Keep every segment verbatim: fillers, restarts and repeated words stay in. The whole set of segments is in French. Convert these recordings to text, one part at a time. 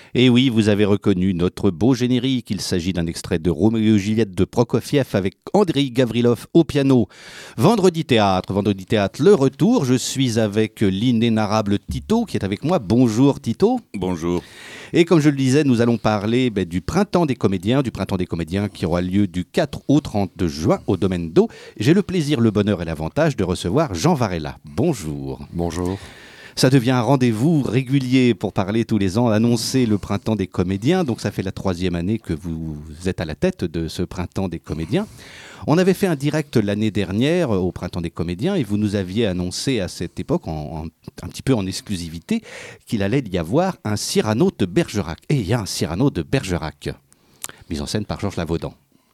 Et oui, vous avez reconnu notre beau générique. Il s'agit d'un extrait de Roméo et Juliette de Prokofiev avec Andrei Gavrilov au piano. Vendredi théâtre, vendredi théâtre, le retour. Je suis avec l'inénarrable Tito qui est avec moi. Bonjour Tito. Bonjour. Et comme je le disais, nous allons parler ben, du printemps des comédiens, du printemps des comédiens qui aura lieu du quatre au trente juin au Domaine d'Eau. J'ai le plaisir, le bonheur et l'avantage de recevoir Jean Varela. Bonjour. Bonjour. Ça devient un rendez-vous régulier pour parler tous les ans, annoncer le printemps des comédiens. Donc ça fait la troisième année que vous êtes à la tête de ce printemps des comédiens. On avait fait un direct l'année dernière au printemps des comédiens et vous nous aviez annoncé à cette époque, en, en, un petit peu en exclusivité, qu'il allait y avoir un Cyrano de Bergerac. Et il y a un Cyrano de Bergerac, mise en scène par Georges Lavaudant.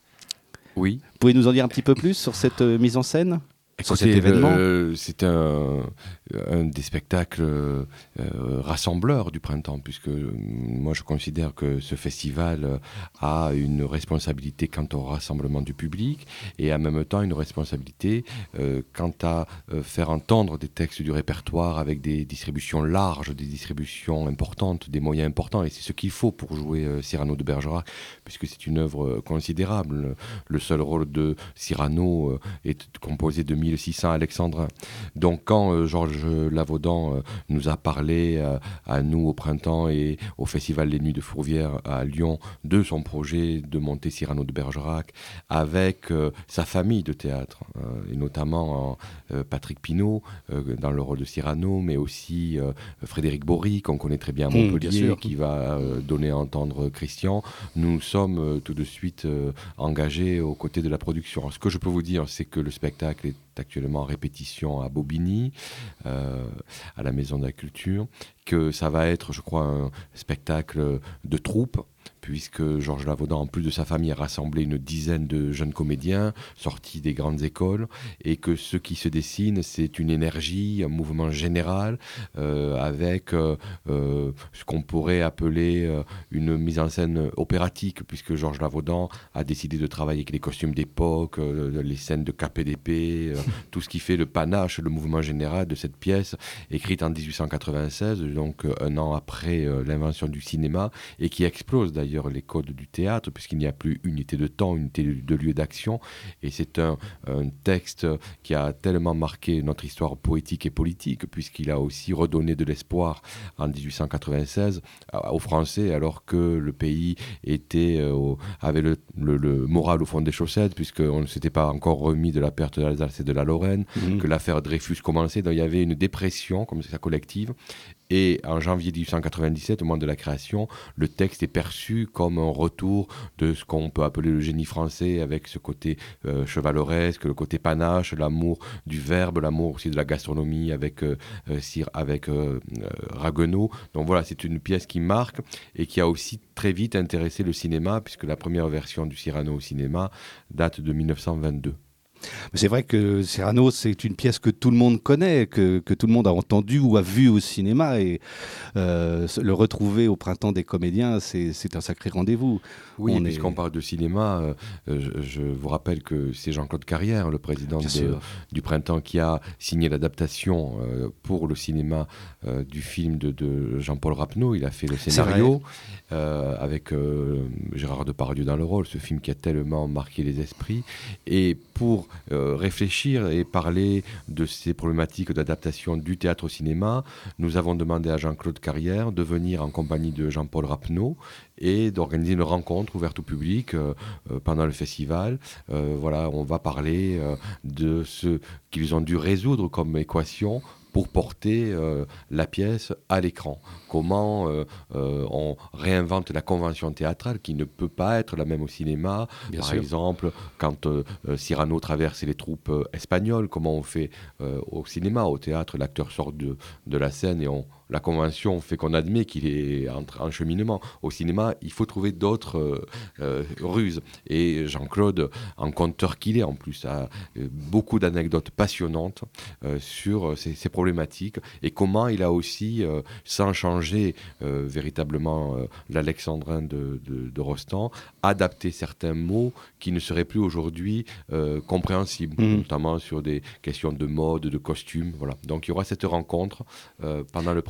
Oui. Vous pouvez nous en dire un petit peu plus sur cette euh, mise en scène ? Sur Écoutez, cet événement euh, c'est un, un des spectacles euh, rassembleurs du printemps, puisque euh, moi je considère que ce festival a une responsabilité quant au rassemblement du public et en même temps une responsabilité euh, quant à euh, faire entendre des textes du répertoire avec des distributions larges, des distributions importantes, des moyens importants. Et c'est ce qu'il faut pour jouer euh, Cyrano de Bergerac, puisque c'est une œuvre considérable. Le seul rôle de Cyrano euh, est composé de mille six cents alexandrins. Donc quand euh, Georges Lavaudant euh, nous a parlé euh, à nous au printemps et au festival Les Nuits de Fourvière à Lyon de son projet de monter Cyrano de Bergerac avec euh, sa famille de théâtre, euh, et notamment euh, Patrick Pinault euh, dans le rôle de Cyrano, mais aussi euh, Frédéric Bory qu'on connaît très bien à Montpellier, mmh, qui va euh, donner à entendre Christian. Nous sommes euh, tout de suite euh, engagés aux côtés de la production. Alors, ce que je peux vous dire, c'est que le spectacle est actuellement en répétition à Bobigny, euh, à la Maison de la Culture, que ça va être, je crois, un spectacle de troupe, puisque Georges Lavaudant, en plus de sa famille, a rassemblé une dizaine de jeunes comédiens sortis des grandes écoles, et que ce qui se dessine, c'est une énergie, un mouvement général, euh, avec euh, euh, ce qu'on pourrait appeler euh, une mise en scène opératique, puisque Georges Lavaudant a décidé de travailler avec les costumes d'époque, euh, les scènes de K P D P, euh, tout ce qui fait le panache, le mouvement général de cette pièce, écrite en dix-huit cent quatre-vingt-seize, donc euh, un an après euh, l'invention du cinéma, et qui explose d'ailleurs les codes du théâtre, puisqu'il n'y a plus unité de temps, unité de lieu d'action. Et c'est un, un texte qui a tellement marqué notre histoire poétique et politique, puisqu'il a aussi redonné de l'espoir en dix-huit cent quatre-vingt-seize aux Français, alors que le pays était, euh, avait le, le, le moral au fond des chaussettes, puisqu'on ne s'était pas encore remis de la perte de l'Alsace et de la Lorraine, mmh. que l'affaire Dreyfus commençait. Donc il y avait une dépression comme ça collective. Et en janvier dix-huit cent quatre-vingt-dix-sept, au moment de la création, le texte est perçu comme un retour de ce qu'on peut appeler le génie français, avec ce côté euh, chevaleresque, le côté panache, l'amour du verbe, l'amour aussi de la gastronomie avec, euh, Cyr, avec euh, euh, Ragueneau. Donc voilà, c'est une pièce qui marque et qui a aussi très vite intéressé le cinéma, puisque la première version du Cyrano au cinéma date de mille neuf cent vingt-deux. C'est vrai que Cyrano, c'est une pièce que tout le monde connaît, que, que tout le monde a entendu ou a vu au cinéma. Et euh, le retrouver au printemps des comédiens, c'est, c'est un sacré rendez-vous. Oui, On puisqu'on est... parle de cinéma, euh, je, je vous rappelle que c'est Jean-Claude Carrière, le président de, du printemps, qui a signé l'adaptation euh, pour le cinéma euh, du film de, de Jean-Paul Rapneau. Il a fait le scénario euh, avec euh, Gérard Depardieu dans le rôle, ce film qui a tellement marqué les esprits. Et pour euh, réfléchir et parler de ces problématiques d'adaptation du théâtre au cinéma, nous avons demandé à Jean-Claude Carrière de venir en compagnie de Jean-Paul Rapneau et d'organiser une rencontre ouverte au public euh, euh, pendant le festival. Euh, voilà, on va parler euh, de ce qu'ils ont dû résoudre comme équation pour porter euh, la pièce à l'écran. Comment euh, euh, on réinvente la convention théâtrale qui ne peut pas être la même au cinéma. Bien Par sûr. exemple, quand euh, Cyrano traverse les troupes euh, espagnoles, comment on fait euh, au cinéma, au théâtre, l'acteur sort de, de la scène et on, la convention fait qu'on admet qu'il est en, en cheminement. Au cinéma, il faut trouver d'autres euh, euh, ruses. Et Jean-Claude, en conteur qu'il est en plus, a euh, beaucoup d'anecdotes passionnantes euh, sur ces, ces problématiques et comment il a aussi, euh, sans changer euh, véritablement euh, l'alexandrin de, de, de Rostand, adapté certains mots qui ne seraient plus aujourd'hui euh, compréhensibles, mmh. notamment sur des questions de mode, de costume. Voilà. Donc il y aura cette rencontre euh, pendant le printemps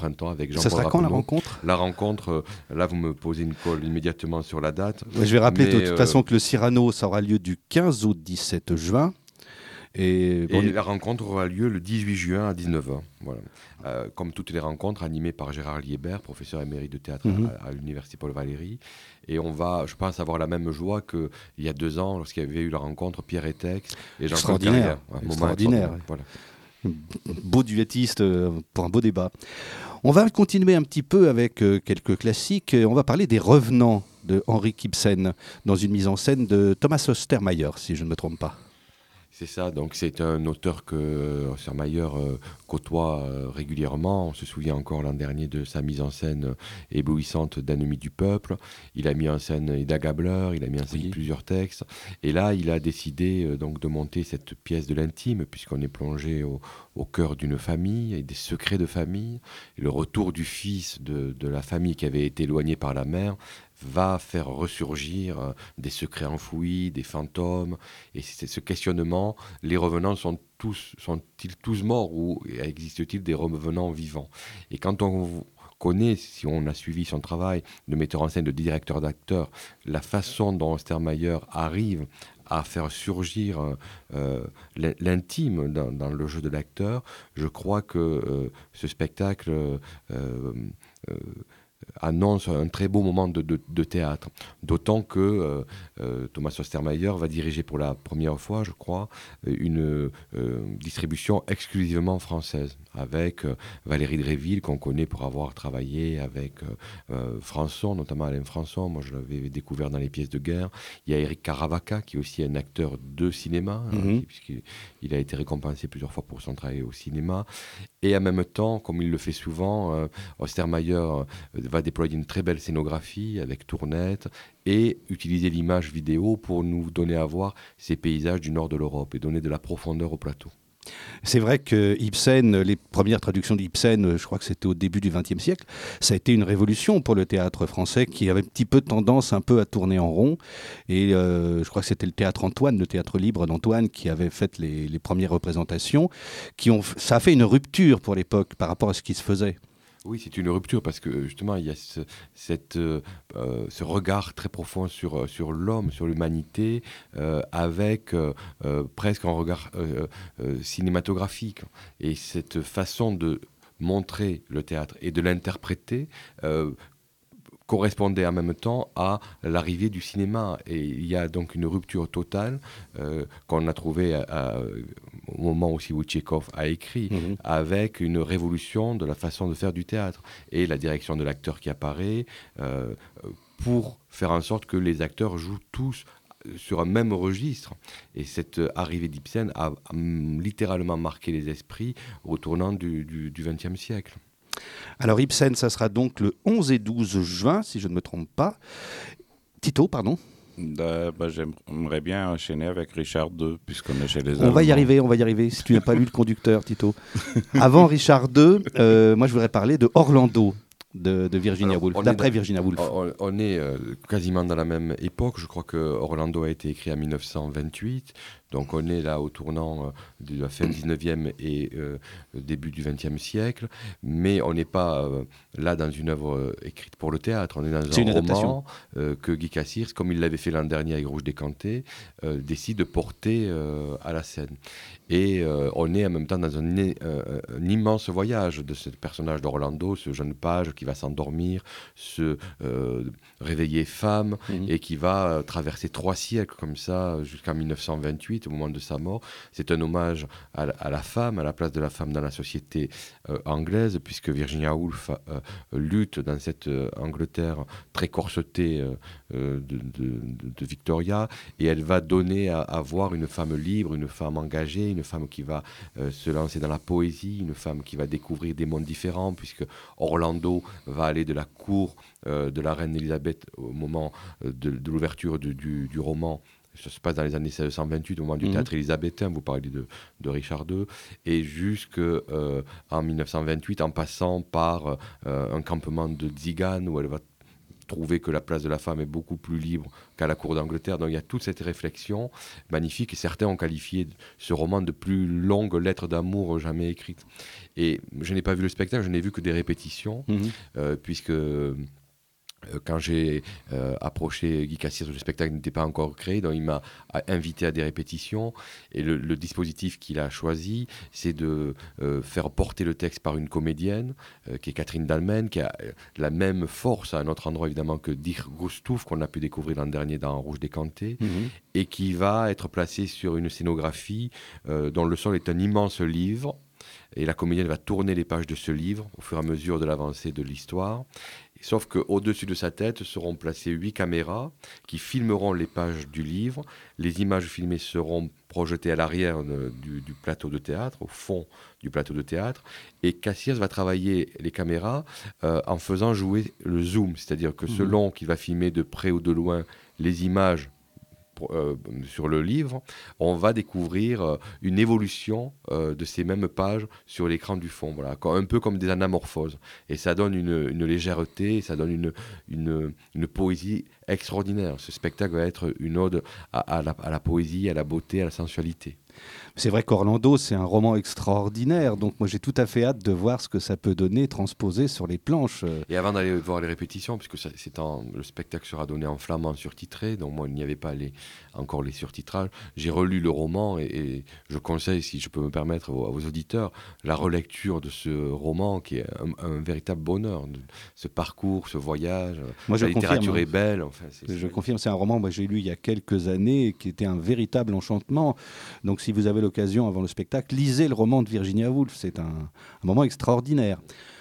printemps avec Jean-Paul Ça sera quand la Rappeneau. rencontre ? La rencontre, euh, là vous me posez une colle immédiatement sur la date. Ouais, je vais rappeler mais, de toute euh, façon que le Cyrano, ça aura lieu du quinze au dix-sept juin. Et, bon, Et la rencontre aura lieu le dix-huit juin à dix-neuf heures. Voilà. Euh, comme toutes les rencontres, animées par Gérard Liébert, professeur émérite de théâtre Mhm. à, à l'Université Paul Valéry. Et on va, je pense, avoir la même joie qu'il y a deux ans, lorsqu'il y avait eu la rencontre Pierre Etex et Jean-Claude Extraordinaire. Carrière. Un moment Extraordinaire. Voilà. beau duettiste euh, pour un beau débat. On va continuer un petit peu avec euh, quelques classiques. On va parler des Revenants de Henrik Ibsen dans une mise en scène de Thomas Ostermayer, si je ne me trompe pas. C'est ça, donc c'est un auteur que Ostermayer euh, côtoie euh, régulièrement. On se souvient encore l'an dernier de sa mise en scène euh, éblouissante d'Ennemi du peuple. Il a mis en scène Ida Gabler, il a mis en scène Oui. plusieurs textes. Et là, il a décidé euh, donc de monter cette pièce de l'intime, puisqu'on est plongé au, au cœur d'une famille, et des secrets de famille. Et le retour du fils de, de la famille qui avait été éloignée par la mère va faire ressurgir euh, des secrets enfouis, des fantômes. Et c'est ce questionnement, les revenants sont tous, sont-ils tous morts ou existe-t-il des revenants vivants ? Et quand on connaît, si on a suivi son travail de metteur en scène, de directeur d'acteur, la façon dont Ostermayer arrive à faire surgir euh, l'intime dans, dans le jeu de l'acteur, je crois que euh, ce spectacle euh, euh, annonce un très beau moment de, de, de théâtre. D'autant que euh, euh, Thomas Ostermayer va diriger pour la première fois, je crois, une euh, distribution exclusivement française, avec euh, Valérie Dréville, qu'on connaît pour avoir travaillé avec euh, euh, Françon, notamment Alain Françon. Moi, je l'avais découvert dans les pièces de guerre. Il y a Eric Caravaca, qui est aussi un acteur de cinéma, mm-hmm. hein, puisqu'il il a été récompensé plusieurs fois pour son travail au cinéma. Et en même temps, comme il le fait souvent, euh, Ostermayer euh, va déployer une très belle scénographie avec tournettes et utiliser l'image vidéo pour nous donner à voir ces paysages du nord de l'Europe et donner de la profondeur au plateau. C'est vrai que Ibsen, les premières traductions d'Ibsen, je crois que c'était au début du vingtième siècle, ça a été une révolution pour le théâtre français qui avait un petit peu tendance un peu à tourner en rond. Et euh, je crois que c'était le théâtre Antoine, le théâtre libre d'Antoine, qui avait fait les, les premières représentations. Qui ont, ça a fait une rupture pour l'époque par rapport à ce qui se faisait. Oui, c'est une rupture parce que justement, il y a ce, cette, euh, ce regard très profond sur, sur l'homme, sur l'humanité, euh, avec euh, euh, presque un regard euh, euh, cinématographique. Et cette façon de montrer le théâtre et de l'interpréter euh, correspondait en même temps à l'arrivée du cinéma. Et il y a donc une rupture totale euh, qu'on a trouvée à, à, au moment aussi où Tchekhov a écrit, mmh. avec une révolution de la façon de faire du théâtre et la direction de l'acteur qui apparaît euh, pour faire en sorte que les acteurs jouent tous sur un même registre. Et cette arrivée d'Ibsen a, a littéralement marqué les esprits au tournant du, du, du vingtième siècle. Alors Ibsen, ça sera donc le onze et douze juin, si je ne me trompe pas. Tito, pardon. Euh, bah, j'aimerais bien enchaîner avec Richard deux, puisqu'on est chez les On Allemands. va y arriver, on va y arriver, si tu n'as pas lu le conducteur, Tito. Avant Richard deux, euh, moi je voudrais parler de Orlando. De, de Virginia Alors, Woolf, d'après Virginia Woolf. On, on est euh, quasiment dans la même époque. Je crois que Orlando a été écrit en mille neuf cent vingt-huit. Donc on est là au tournant euh, de la fin du dix-neuvième et euh, début du vingtième siècle. Mais on n'est pas euh, là dans une œuvre euh, écrite pour le théâtre. On est dans C'est un roman euh, que Guy Cassirs, comme il l'avait fait l'an dernier avec Rouge décanté, euh, décide de porter euh, à la scène. Et euh, on est en même temps dans un, euh, un immense voyage de ce personnage d'Orlando, ce jeune page qui va s'endormir, se euh, réveiller femme, mmh. et qui va euh, traverser trois siècles comme ça jusqu'en mille neuf cent vingt-huit, au moment de sa mort. C'est un hommage à, à la femme, à la place de la femme dans la société euh, anglaise, puisque Virginia Woolf euh, lutte dans cette euh, Angleterre très corsetée euh, de, de, de Victoria, et elle va donner à, à voir une femme libre, une femme engagée, une femme qui va euh, se lancer dans la poésie, une femme qui va découvrir des mondes différents, puisque Orlando va aller de la cour euh, de la reine Elisabeth au moment euh, de, de l'ouverture du, du, du roman. Ça se passe dans les années mille sept cent vingt-huit, au moment du mmh. théâtre élisabétain, vous parlez de, de Richard deux, et jusqu'en euh, mille neuf cent vingt-huit, en passant par euh, un campement de Tziganes, où elle va trouver que la place de la femme est beaucoup plus libre qu'à la cour d'Angleterre. Donc il y a toute cette réflexion magnifique, et certains ont qualifié ce roman de plus longue lettre d'amour jamais écrite. Et je n'ai pas vu le spectacle, je n'ai vu que des répétitions, mmh. euh, puisque... Quand j'ai euh, approché Guy Cassiers, le spectacle n'était pas encore créé, donc il m'a invité à des répétitions. Et le, le dispositif qu'il a choisi, c'est de euh, faire porter le texte par une comédienne, euh, qui est Catherine Dalmen, qui a la même force à un autre endroit évidemment que Dir Goustouf, qu'on a pu découvrir l'an dernier dans Rouge décanté, mmh. et qui va être placée sur une scénographie euh, dont le sol est un immense livre. Et la comédienne va tourner les pages de ce livre au fur et à mesure de l'avancée de l'histoire. Sauf qu'au-dessus de sa tête seront placées huit caméras qui filmeront les pages du livre. Les images filmées seront projetées à l'arrière du, du plateau de théâtre, au fond du plateau de théâtre. Et Cassiers va travailler les caméras euh, en faisant jouer le zoom. C'est-à-dire que selon qu'il va filmer de près ou de loin les images Euh, sur le livre, on va découvrir euh, une évolution euh, de ces mêmes pages sur l'écran du fond, voilà, un peu comme des anamorphoses. Et ça donne une, une légèreté, ça donne une, une, une poésie extraordinaire. Ce spectacle va être une ode à, à, la, à la poésie, à la beauté, à la sensualité. C'est vrai qu'Orlando, c'est un roman extraordinaire, donc moi j'ai tout à fait hâte de voir ce que ça peut donner transposé sur les planches. Et avant d'aller voir les répétitions, puisque ça, c'est en, le spectacle sera donné en flamand surtitré, donc moi il n'y avait pas les, encore les surtitrages, j'ai relu le roman et, et je conseille, si je peux me permettre, à vos, à vos auditeurs, la relecture de ce roman qui est un, un véritable bonheur, de, ce parcours, ce voyage, moi, la littérature confirme, est belle. Enfin, c'est, je c'est... confirme, c'est un roman que moi, j'ai lu il y a quelques années qui était un véritable enchantement, donc si vous avez l'occasion avant le spectacle, lisez le roman de Virginia Woolf, c'est un, un moment extraordinaire.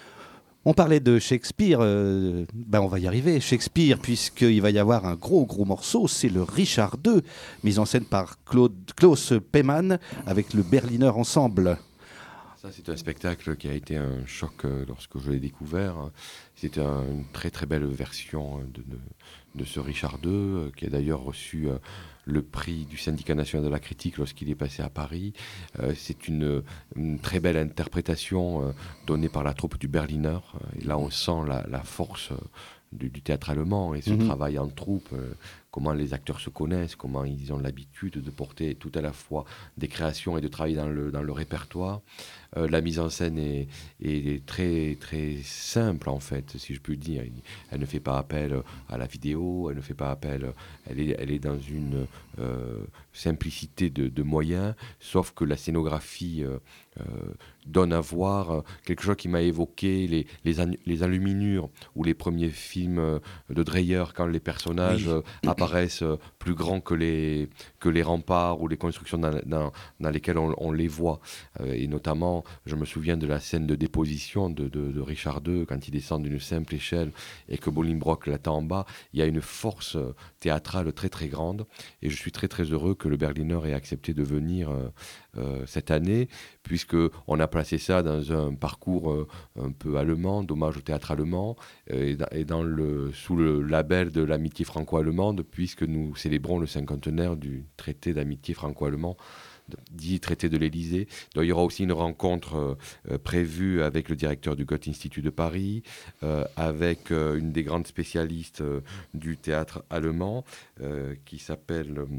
On parlait de Shakespeare, euh, ben on va y arriver, Shakespeare, puisqu'il va y avoir un gros gros morceau, c'est le Richard deux, mis en scène par Claude, Klaus Peymann avec le Berliner Ensemble. Ça, c'est un spectacle qui a été un choc euh, lorsque je l'ai découvert. C'était un, une très très belle version de, de, de ce Richard deux, euh, qui a d'ailleurs reçu euh, le prix du Syndicat national de la critique lorsqu'il est passé à Paris. Euh, c'est une, une très belle interprétation euh, donnée par la troupe du Berliner. Et là, on sent la, la force euh, du, du théâtre allemand et ce mmh. travail en troupe, euh, comment les acteurs se connaissent, comment ils ont l'habitude de porter tout à la fois des créations et de travailler dans le, dans le répertoire. Euh, la mise en scène est, est très, très simple, en fait, si je puis dire. Elle ne fait pas appel à la vidéo, elle ne fait pas appel... Elle est, elle est dans une euh, simplicité de, de moyens, sauf que la scénographie euh, euh, donne à voir quelque chose qui m'a évoqué les, les, an- les enluminures ou les premiers films de Dreyer, quand les personnages oui. apparaissent plus grands que les, que les remparts ou les constructions dans, dans, dans lesquelles on, on les voit. Euh, et notamment, je me souviens de la scène de déposition de, de, de Richard deux, quand il descend d'une simple échelle et que Bolingbroke l'attend en bas. Il y a une force théâtrale très très grande, et je suis très très heureux que le Berliner ait accepté de venir euh, euh, cette année, puisqu'on a placé ça dans un parcours euh, un peu allemand, d'hommage au théâtre allemand, euh, et, dans, et dans le, sous le label de l'amitié franco-allemande, puisque nous célébrons le cinquantenaire du traité d'amitié franco-allemand, dit traité de l'Élysée. Donc, il y aura aussi une rencontre euh, prévue avec le directeur du Goethe Institut de Paris, euh, avec euh, une des grandes spécialistes euh, du théâtre allemand, euh, qui s'appelle... Euh,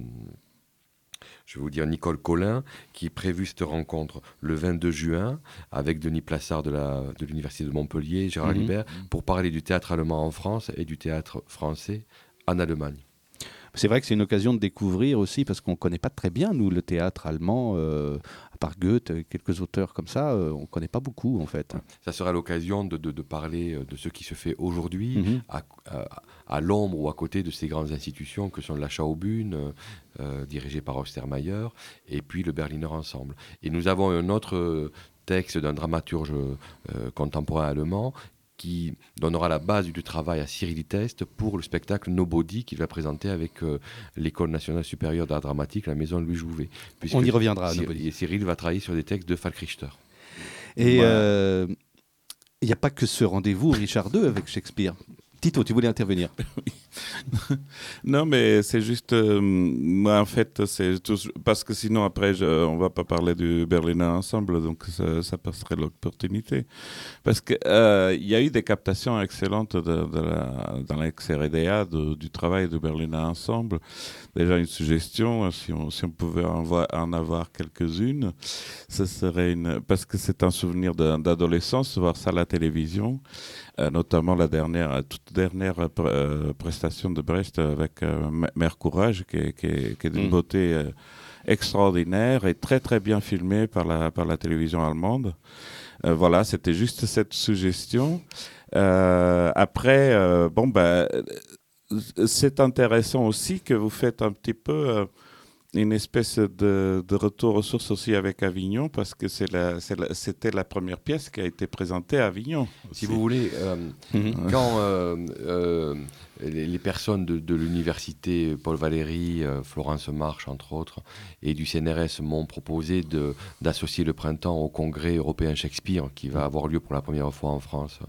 je vais vous dire Nicole Collin, qui est prévue cette rencontre le vingt-deux juin avec Denis Plassard de, la, de l'Université de Montpellier, Gérard mmh. Libert, pour parler du théâtre allemand en France et du théâtre français en Allemagne. C'est vrai que c'est une occasion de découvrir aussi, parce qu'on ne connaît pas très bien, nous, le théâtre allemand, euh, à part Goethe, quelques auteurs comme ça, euh, on ne connaît pas beaucoup, en fait. Ça sera l'occasion de, de, de parler de ce qui se fait aujourd'hui, mmh. à, à, à l'ombre ou à côté de ces grandes institutions que sont la Schaubühne, euh, dirigée par Ostermayer, et puis le Berliner Ensemble. Et nous avons un autre texte d'un dramaturge euh, contemporain allemand, qui donnera la base du travail à Cyril Test pour le spectacle Nobody qu'il va présenter avec euh, l'École nationale supérieure d'art dramatique, la Maison Louis Jouvet. On y reviendra. Cyril, et Cyril va travailler sur des textes de Falk Richter. Et il voilà. euh, n'y a pas que ce rendez-vous Richard deux avec Shakespeare. Tito, tu voulais intervenir? Oui. Non, mais c'est juste, euh, moi en fait, c'est tout, parce que sinon après, je, on va pas parler du Berliner Ensemble, donc ça, ça passerait l'opportunité. Parce qu'il euh, y a eu des captations excellentes de, de la, dans l'ex-R D A de, du travail du Berliner Ensemble. Déjà une suggestion, si on, si on pouvait en, voir, en avoir quelques-unes, ce serait une, parce que c'est un souvenir de, d'adolescence, voir ça à la télévision. Euh, notamment la dernière, toute dernière euh, prestation de Brecht avec euh, Mère Courage, qui est, qui est, qui est d'une mmh. beauté euh, extraordinaire et très très bien filmée par la, par la télévision allemande. Euh, voilà, c'était juste cette suggestion. Euh, après, euh, bon, bah, c'est intéressant aussi que vous faites un petit peu... Euh, une espèce de, de retour aux sources aussi avec Avignon, parce que c'est la, c'est la, c'était la première pièce qui a été présentée à Avignon. Si vous voulez, euh, mm-hmm. quand euh, euh, les, les personnes de, de l'université, Paul Valéry, euh, Florence Marche, entre autres, et du C N R S m'ont proposé de, d'associer le printemps au congrès européen Shakespeare, qui va avoir lieu pour la première fois en France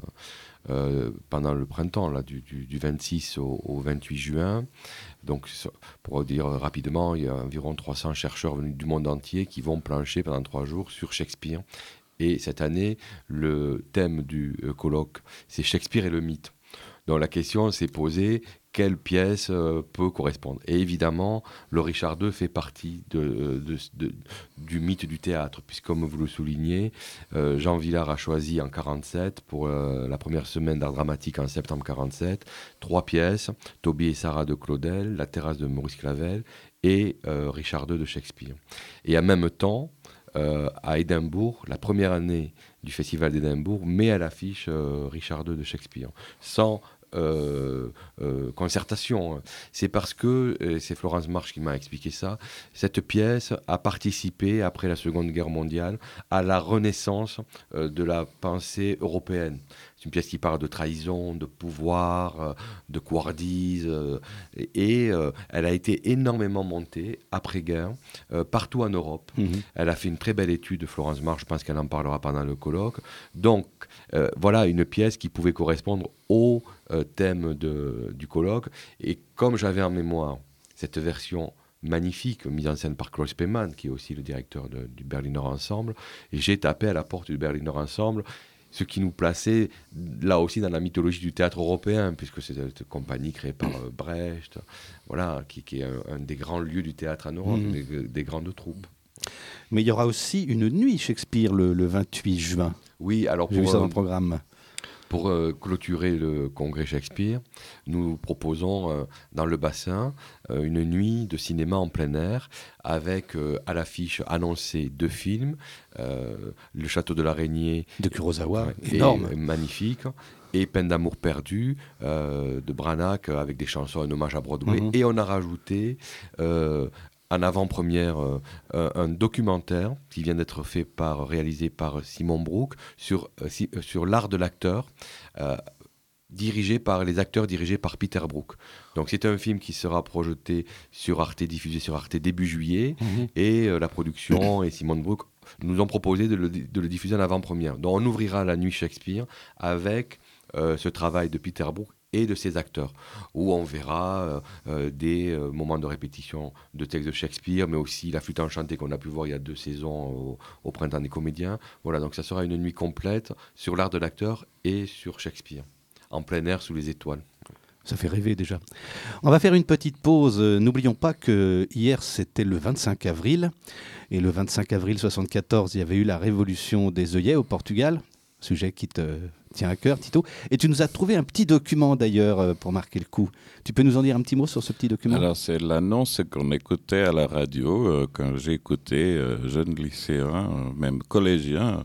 euh, pendant le printemps, là, du, du, du vingt-six au, au vingt-huit juin. Donc, pour dire rapidement, il y a environ trois cents chercheurs venus du monde entier qui vont plancher pendant trois jours sur Shakespeare. Et cette année, le thème du colloque, c'est Shakespeare et le mythe. Donc la question s'est posée, quelle pièce euh, peut correspondre ? Et évidemment, le Richard deux fait partie de, de, de, du mythe du théâtre, puisque comme vous le soulignez, euh, Jean Vilar a choisi en quarante-sept, pour euh, la première semaine d'art dramatique en septembre quarante-sept, trois pièces, Tobie et Sarah de Claudel, La terrasse de Maurice Clavel et euh, Richard deux de Shakespeare. Et en même temps, euh, à Édimbourg, la première année du Festival d'Édimbourg met à l'affiche euh, Richard deux de Shakespeare, sans Euh, euh, concertation. C'est parce que, et c'est Florence Marche qui m'a expliqué ça, cette pièce a participé, après la Seconde Guerre mondiale, à la renaissance euh, de la pensée européenne. C'est une pièce qui parle de trahison, de pouvoir, euh, de couardise, euh, et euh, elle a été énormément montée, après-guerre, euh, partout en Europe. Mmh. Elle a fait une très belle étude, Florence Marche, je pense qu'elle en parlera pendant le colloque. Donc, euh, voilà une pièce qui pouvait correspondre au euh, thème de, du colloque. Et comme j'avais en mémoire cette version magnifique, mise en scène par Klaus Peymann, qui est aussi le directeur de, du Berliner Ensemble, et j'ai tapé à la porte du Berliner Ensemble, ce qui nous plaçait là aussi dans la mythologie du théâtre européen, puisque c'est une compagnie créée par euh, Brecht, voilà, qui, qui est un, un des grands lieux du théâtre en Europe, mmh. des, des grandes troupes. Mais il y aura aussi une nuit Shakespeare le, le vingt-huit juin. Oui, alors pour, j'ai vu ça dans le programme. Pour euh, clôturer le congrès Shakespeare, nous proposons euh, dans le bassin euh, une nuit de cinéma en plein air avec euh, à l'affiche annoncée deux films, euh, Le Château de l'Araignée de Kurosawa, ouais, énorme, et, magnifique, et Peine d'amour perdu euh, de Branagh avec des chansons en hommage à Broadway. Mm-hmm. Et on a rajouté euh, en avant-première euh, un documentaire qui vient d'être fait par, réalisé par Simon Brook sur, euh, si, euh, sur l'art de l'acteur, euh, dirigé par les acteurs dirigés par Peter Brook. Donc c'est un film qui sera projeté sur Arte, diffusé sur Arte début juillet, mmh. et euh, la production et Simon Brook nous ont proposé de le, de le diffuser en avant-première. Donc on ouvrira la nuit Shakespeare avec euh, ce travail de Peter Brook et de ses acteurs, où on verra euh, euh, des euh, moments de répétition de textes de Shakespeare, mais aussi La Flûte enchantée qu'on a pu voir il y a deux saisons au, au Printemps des comédiens. Voilà, donc ça sera une nuit complète sur l'art de l'acteur et sur Shakespeare, en plein air sous les étoiles. Ça fait rêver déjà. On va faire une petite pause. N'oublions pas que hier c'était le vingt-cinq avril, et le vingt-cinq avril soixante-quatorze, il y avait eu la révolution des œillets au Portugal. Sujet qui te tient à cœur, Tito. Et tu nous as trouvé un petit document d'ailleurs pour marquer le coup. Tu peux nous en dire un petit mot sur ce petit document ? Alors c'est l'annonce qu'on écoutait à la radio euh, quand j'ai écouté euh, jeune lycéen, euh, même collégien,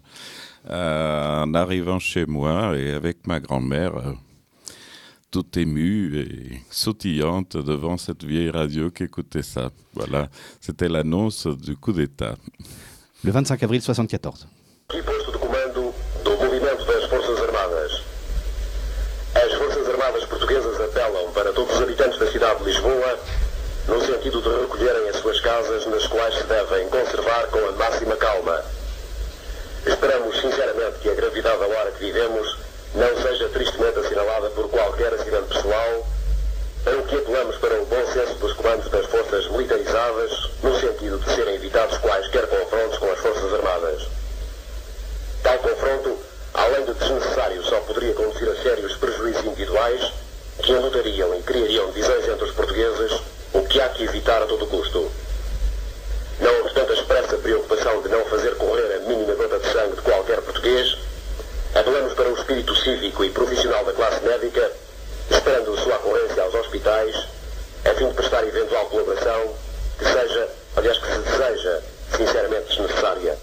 euh, en arrivant chez moi et avec ma grand-mère, euh, toute émue et sautillante devant cette vieille radio qui écoutait ça. Voilà, c'était l'annonce du coup d'État. Le vingt-cinq avril soixante-quatorze. As Forças Armadas Portuguesas apelam para todos os habitantes da cidade de Lisboa no sentido de recolherem as suas casas, nas quais se devem conservar com a máxima calma. Esperamos sinceramente que a gravidade da hora que vivemos não seja tristemente assinalada por qualquer acidente pessoal para o que apelamos para o bom senso dos comandos das forças militarizadas, no sentido de serem evitados quaisquer confrontos com as forças armadas. Tal confronto, além de desnecessário, só poderia conduzir a sérios prejuízos individuais que enlutariam e criariam divisões entre os portugueses, o que há que evitar a todo custo. Não obstante a expressa preocupação de não fazer correr a mínima gota de sangue de qualquer português, apelamos para o espírito cívico e profissional da classe médica, esperando sua ocorrência aos hospitais, a fim de prestar eventual colaboração que seja, aliás que se deseja, sinceramente desnecessária.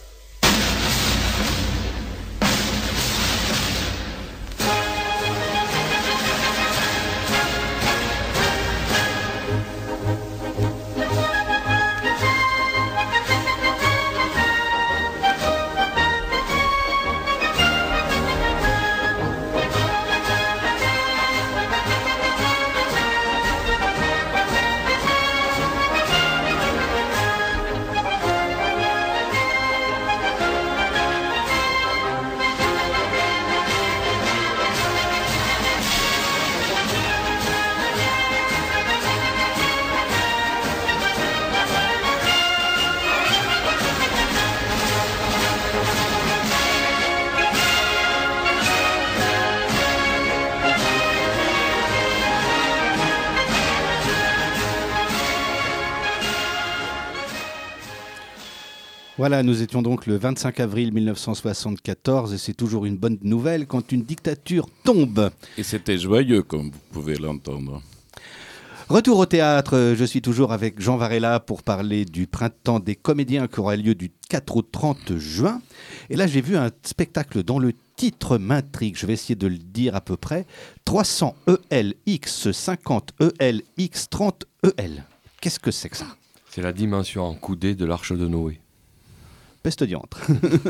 Voilà, nous étions donc le vingt-cinq avril mille neuf cent soixante-quatorze et c'est toujours une bonne nouvelle quand une dictature tombe. Et c'était joyeux, comme vous pouvez l'entendre. Retour au théâtre, je suis toujours avec Jean Varela pour parler du Printemps des comédiens qui aura lieu du quatre au trente juin. Et là, j'ai vu un spectacle dont le titre m'intrigue, je vais essayer de le dire à peu près. trois cents E L X cinquante E L X trente E L. Qu'est-ce que c'est que ça ? C'est la dimension en coudée de l'Arche de Noé. Peste diantre.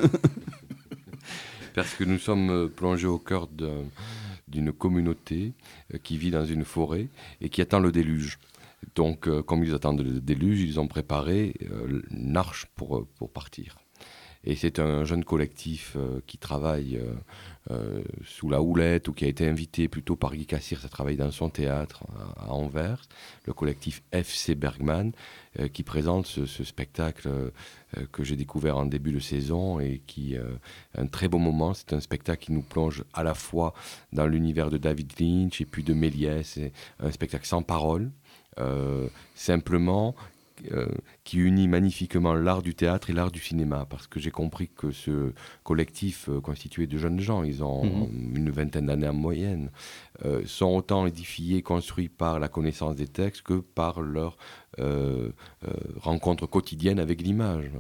Parce que nous sommes plongés au cœur d'un, d'une communauté qui vit dans une forêt et qui attend le déluge. Donc, euh, comme ils attendent le déluge, ils ont préparé euh, une arche pour, pour partir. Et c'est un jeune collectif euh, qui travaille euh, euh, sous la houlette ou qui a été invité plutôt par Guy Cassirs à travailler dans son théâtre à, à Anvers, le collectif F C Bergman, euh, qui présente ce, ce spectacle euh, que j'ai découvert en début de saison et qui est euh, un très beau moment. C'est un spectacle qui nous plonge à la fois dans l'univers de David Lynch et puis de Méliès. C'est un spectacle sans parole, euh, simplement... Euh, qui unit magnifiquement l'art du théâtre et l'art du cinéma, parce que j'ai compris que ce collectif euh, constitué de jeunes gens, ils ont mmh. une vingtaine d'années en moyenne, euh, sont autant édifiés, construits par la connaissance des textes que par leur euh, euh, rencontre quotidienne avec l'image.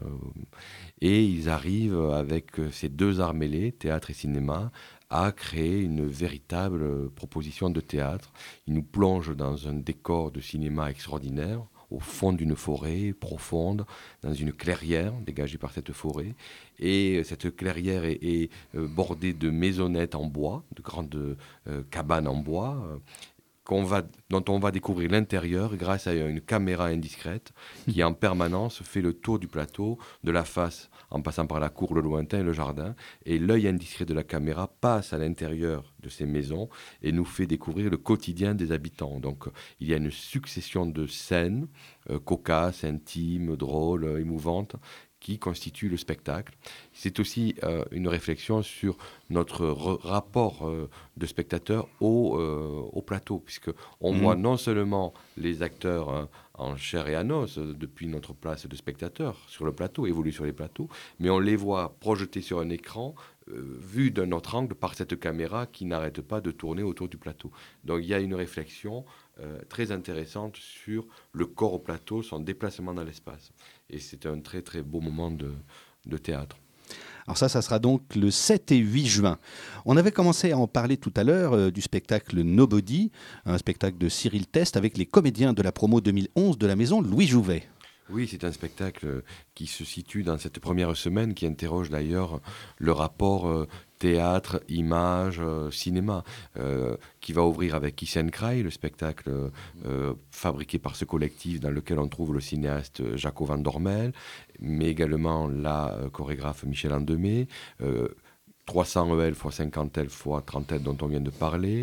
Et ils arrivent avec ces deux arts mêlés, théâtre et cinéma, à créer une véritable proposition de théâtre. Ils nous plongent dans un décor de cinéma extraordinaire, au fond d'une forêt profonde, dans une clairière dégagée par cette forêt. Et cette clairière est, est bordée de maisonnettes en bois, de grandes euh, cabanes en bois, euh, qu'on va, dont on va découvrir l'intérieur grâce à une caméra indiscrète qui en permanence fait le tour du plateau, de la face en passant par la cour, le lointain et le jardin. Et l'œil indiscret de la caméra passe à l'intérieur de ces maisons et nous fait découvrir le quotidien des habitants. Donc il y a une succession de scènes euh, cocasses, intimes, drôles, émouvantes, qui constitue le spectacle. C'est aussi euh, une réflexion sur notre re- rapport euh, de spectateur au, euh, au plateau, puisqu'on mmh. voit non seulement les acteurs euh, en chair et en os euh, depuis notre place de spectateur sur le plateau, évoluer sur les plateaux, mais on les voit projetés sur un écran, euh, vus d'un autre angle par cette caméra qui n'arrête pas de tourner autour du plateau. Donc il y a une réflexion euh, très intéressante sur le corps au plateau, son déplacement dans l'espace. Et c'est un très très beau moment de, de théâtre. Alors ça, ça sera donc le sept et huit juin. On avait commencé à en parler tout à l'heure euh, du spectacle Nobody, un spectacle de Cyril Teste avec les comédiens de la promo deux mille onze de la maison Louis Jouvet. Oui, c'est un spectacle qui se situe dans cette première semaine, qui interroge d'ailleurs le rapport euh, théâtre, image, euh, cinéma, euh, qui va ouvrir avec Kiss and Cry, le spectacle euh, fabriqué par ce collectif dans lequel on trouve le cinéaste Jaco Van Dormel, mais également la euh, chorégraphe Michel Andemé, euh, trois cents E L fois cinquante L fois trente L dont on vient de parler,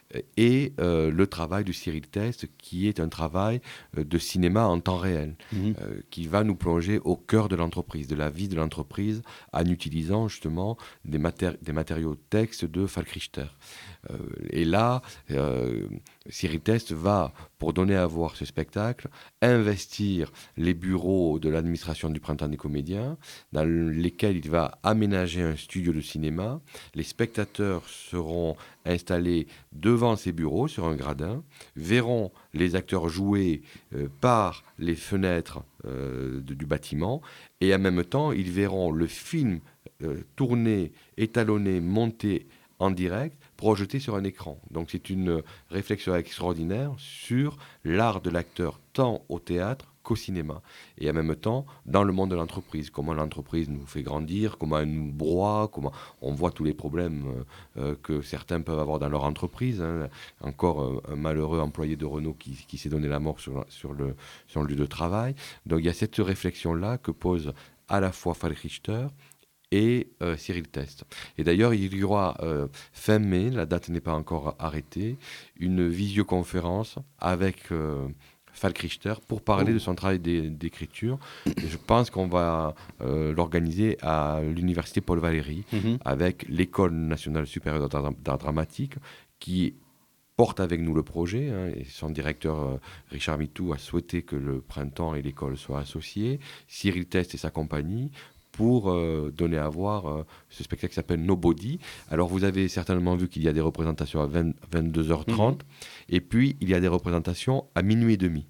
et euh, le travail de Cyril Teste, qui est un travail euh, de cinéma en temps réel, mmh. euh, qui va nous plonger au cœur de l'entreprise, de la vie de l'entreprise, en utilisant justement des, matéri- des matériaux textes de Falk Richter. Euh, et là, euh, Cyril Teste va, pour donner à voir ce spectacle, investir les bureaux de l'administration du Printemps des Comédiens, dans lesquels il va aménager un studio de cinéma. Les spectateurs seront installés devant ces bureaux, sur un gradin, verront les acteurs jouer euh, par les fenêtres euh, de, du bâtiment, et en même temps, ils verront le film euh, tourné, étalonné, monté en direct, projeté sur un écran. Donc c'est une réflexion extraordinaire sur l'art de l'acteur, tant au théâtre qu'au cinéma. Et en même temps, dans le monde de l'entreprise, comment l'entreprise nous fait grandir, comment elle nous broie, comment on voit tous les problèmes euh, que certains peuvent avoir dans leur entreprise. Hein. Encore euh, un malheureux employé de Renault qui, qui s'est donné la mort sur, sur, le, sur le lieu de travail. Donc il y a cette réflexion-là que pose à la fois Falk Richter et euh, Cyril Teste. Et d'ailleurs, il y aura euh, fin mai, la date n'est pas encore arrêtée, une visioconférence avec euh, Falk Richter pour parler oh. de son travail d'écriture. Et je pense qu'on va euh, l'organiser à l'université Paul Valéry, mm-hmm. avec l'École nationale supérieure d'art dramatique, qui porte avec nous le projet, hein, et son directeur euh, Richard Mitou a souhaité que le printemps et l'école soient associés, Cyril Teste et sa compagnie, pour euh, donner à voir euh, ce spectacle qui s'appelle Nobody. Alors vous avez certainement vu qu'il y a des représentations à vingt, vingt-deux heures trente, mmh. et puis il y a des représentations à minuit et demi.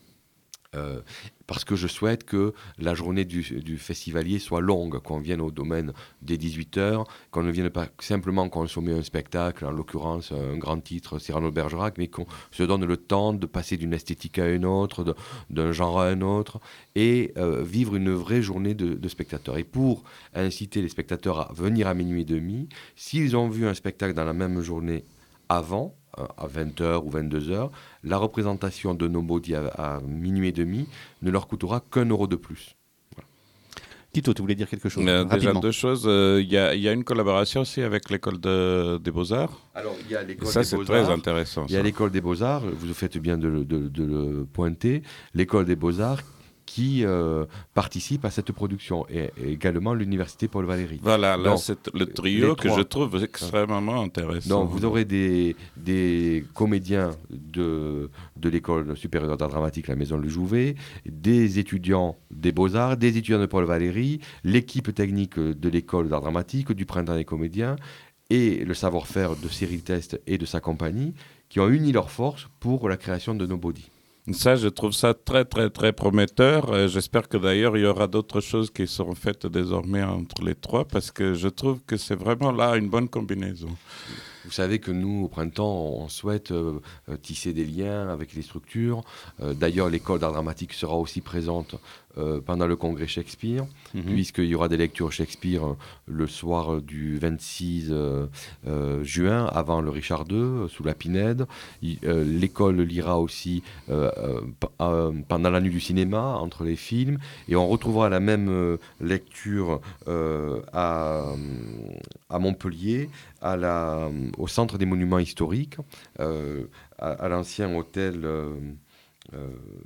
Euh, parce que je souhaite que la journée du, du festivalier soit longue, qu'on vienne au domaine dès dix-huit heures, qu'on ne vienne pas simplement consommer un spectacle, en l'occurrence un grand titre, Cyrano de Bergerac, mais qu'on se donne le temps de passer d'une esthétique à une autre, de, d'un genre à un autre, et euh, vivre une vraie journée de, de spectateurs. Et pour inciter les spectateurs à venir à minuit et demi, s'ils ont vu un spectacle dans la même journée avant, à vingt heures ou vingt-deux heures, la représentation de Nobody à, à minuit et demi ne leur coûtera qu'un euro de plus. Voilà. Tito, tu voulais dire quelque chose euh, rapidement. Déjà deux choses. Il euh, y, y a une collaboration aussi avec l'école de, des Beaux-Arts. Alors, il y a l'école ça, des c'est Beaux-Arts. très intéressant. Il y a l'école des Beaux-Arts, vous faites bien de, de, de le pointer, l'école des Beaux-Arts qui euh, participe à cette production, et, et également l'université Paul Valéry. Voilà, là donc, c'est le trio que je trouve extrêmement intéressant. Donc vous aurez des, des comédiens de, de l'école supérieure d'art dramatique, la Maison Le Jouvet, des étudiants des Beaux-Arts, des étudiants de Paul Valéry, l'équipe technique de l'école d'art dramatique, du Printemps des Comédiens, et le savoir-faire de Cyril Teste et de sa compagnie, qui ont uni leurs forces pour la création de Nobody. Ça, je trouve ça très, très, très prometteur. Et j'espère que d'ailleurs, il y aura d'autres choses qui seront faites désormais entre les trois, parce que je trouve que c'est vraiment là une bonne combinaison. Vous savez que nous, au printemps, on souhaite euh, tisser des liens avec les structures. Euh, d'ailleurs, l'école d'art dramatique sera aussi présente euh, pendant le congrès Shakespeare, mm-hmm. puisqu'il y aura des lectures Shakespeare euh, le soir du vingt-six euh, euh, juin, avant le Richard deux, sous la Pinède. Il, euh, l'école lira aussi euh, euh, pendant la nuit du cinéma, entre les films, et on retrouvera la même euh, lecture euh, à, à Montpellier, à la, au Centre des Monuments Historiques, euh, à, à l'ancien hôtel, euh, euh,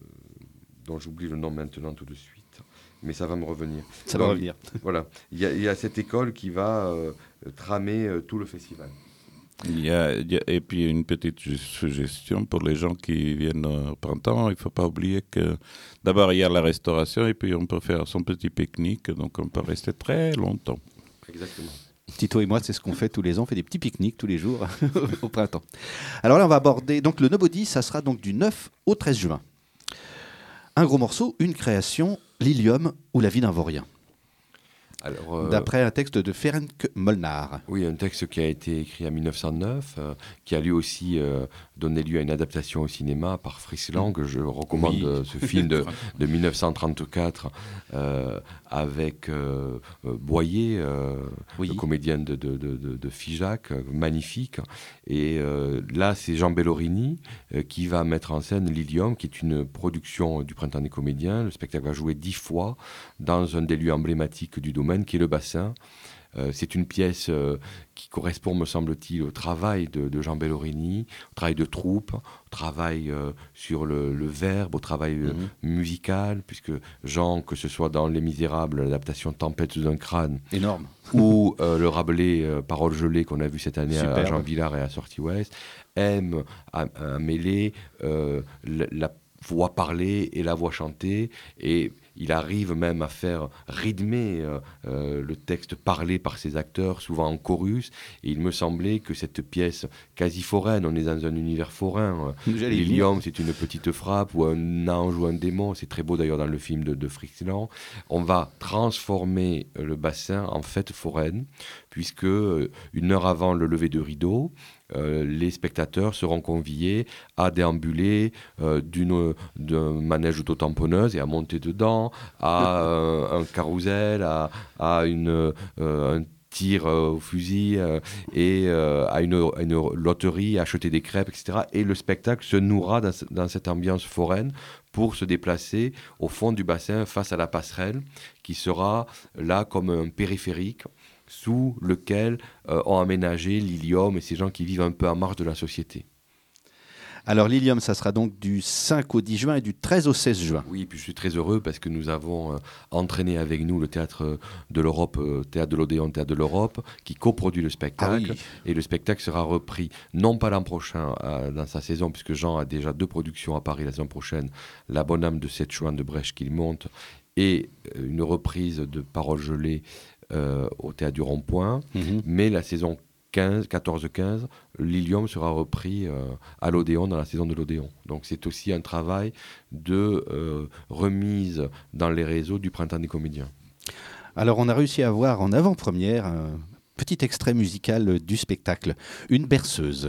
dont j'oublie le nom maintenant tout de suite, mais ça va me revenir. Ça Donc, va revenir. Voilà, il y, y a cette école qui va euh, tramer euh, tout le festival. Il y, a, il y a, et puis une petite suggestion pour les gens qui viennent au printemps, il ne faut pas oublier que d'abord il y a la restauration et puis on peut faire son petit pique-nique, donc on peut rester très longtemps. Exactement. Tito et moi, c'est ce qu'on fait tous les ans, on fait des petits pique-niques tous les jours au printemps. Alors là, on va aborder donc le Nobody, ça sera donc du neuf au treize juin. Un gros morceau, une création, l'Ilium ou la vie d'un vaurien. Alors, euh, d'après un texte de Ferenc Molnar. Oui, un texte qui a été écrit en mille neuf cent neuf, euh, qui a lui aussi euh, donné lieu à une adaptation au cinéma par Fritz Lang. Je recommande oui. euh, ce film de, de mille neuf cent trente-quatre euh, avec euh, Boyer, euh, oui. le comédien de, de, de, de, de Figeac, euh, magnifique. Et euh, là, c'est Jean Bellorini euh, qui va mettre en scène l'Ilium, qui est une production du Printemps des Comédiens. Le spectacle va jouer dix fois dans un des lieux emblématiques du domaine, qui est le bassin. Euh, c'est une pièce euh, qui correspond, me semble-t-il, au travail de, de Jean Bellorini, au travail de troupe, au travail euh, sur le, le verbe, au travail euh, Mhm. musical, puisque Jean, que ce soit dans Les Misérables, l'adaptation Tempête sous un crâne, Énorme. ou euh, le Rabelais euh, Paroles gelées qu'on a vu cette année à, à Superbe. Jean Villard et à Sortie Ouest, aime à, à mêler euh, la, la voix parlée et la voix chantée, et il arrive même à faire rythmer euh, euh, le texte parlé par ses acteurs, souvent en chorus, et il me semblait que cette pièce quasi foraine, on est dans un univers forain, euh, J'allais y l'hélium c'est une petite frappe, ou un ange ou un démon, c'est très beau d'ailleurs dans le film de, de Fritz-Lang, on va transformer euh, le bassin en fête foraine, puisque euh, une heure avant le lever de rideau, Euh, les spectateurs seront conviés à déambuler euh, d'une, d'un manège d'auto-tamponneuse et à monter dedans, à euh, un carrousel, à, à une, euh, un tir euh, au fusil euh, et euh, à, une, à une loterie, à acheter des crêpes, et cetera. Et le spectacle se nourra dans, dans cette ambiance foraine pour se déplacer au fond du bassin face à la passerelle qui sera là comme un périphérique sous lequel euh, ont aménagé l'Ilium et ces gens qui vivent un peu en marge de la société. Alors l'Ilium, ça sera donc du cinq au dix juin et du treize au seize juin. Oui, puis je suis très heureux parce que nous avons euh, entraîné avec nous le Théâtre de l'Europe, euh, Théâtre de l'Odéon, Théâtre de l'Europe, qui coproduit le spectacle. Ah oui. Et le spectacle sera repris, non pas l'an prochain euh, dans sa saison, puisque Jean a déjà deux productions à Paris la saison prochaine, La Bonne Âme de sept juin de Brecht qu'il monte, et euh, une reprise de Paroles gelées euh, au Théâtre du Rond-Point. Mhm. Mais la saison quinze, quatorze quinze, l'Ilium sera repris euh, à l'Odéon, dans la saison de l'Odéon. Donc c'est aussi un travail de euh, remise dans les réseaux du Printemps des comédiens. Alors on a réussi à voir en avant-première un petit extrait musical du spectacle, Une berceuse.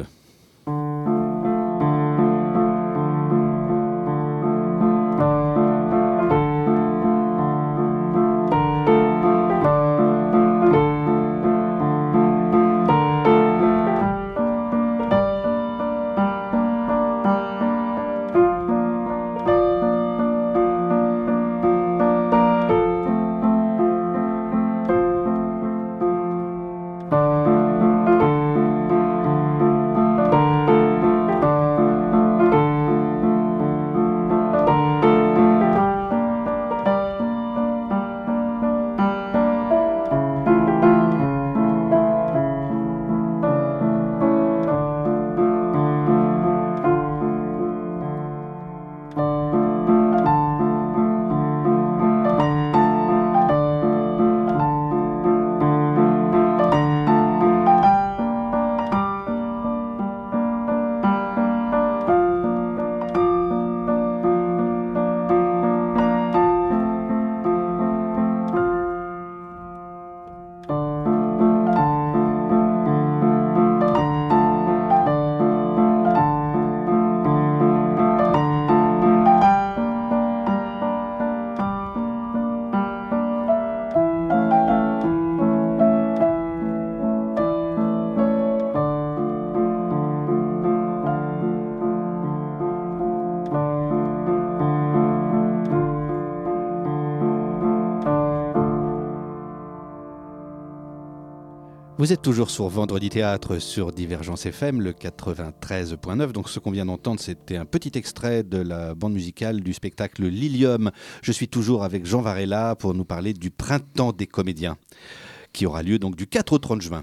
Vous êtes toujours sur Vendredi Théâtre sur Divergence F M, le quatre-vingt-treize point neuf. Donc ce qu'on vient d'entendre, c'était un petit extrait de la bande musicale du spectacle L'Ilium. Je suis toujours avec Jean Varela pour nous parler du Printemps des comédiens, qui aura lieu donc du quatre au trente juin.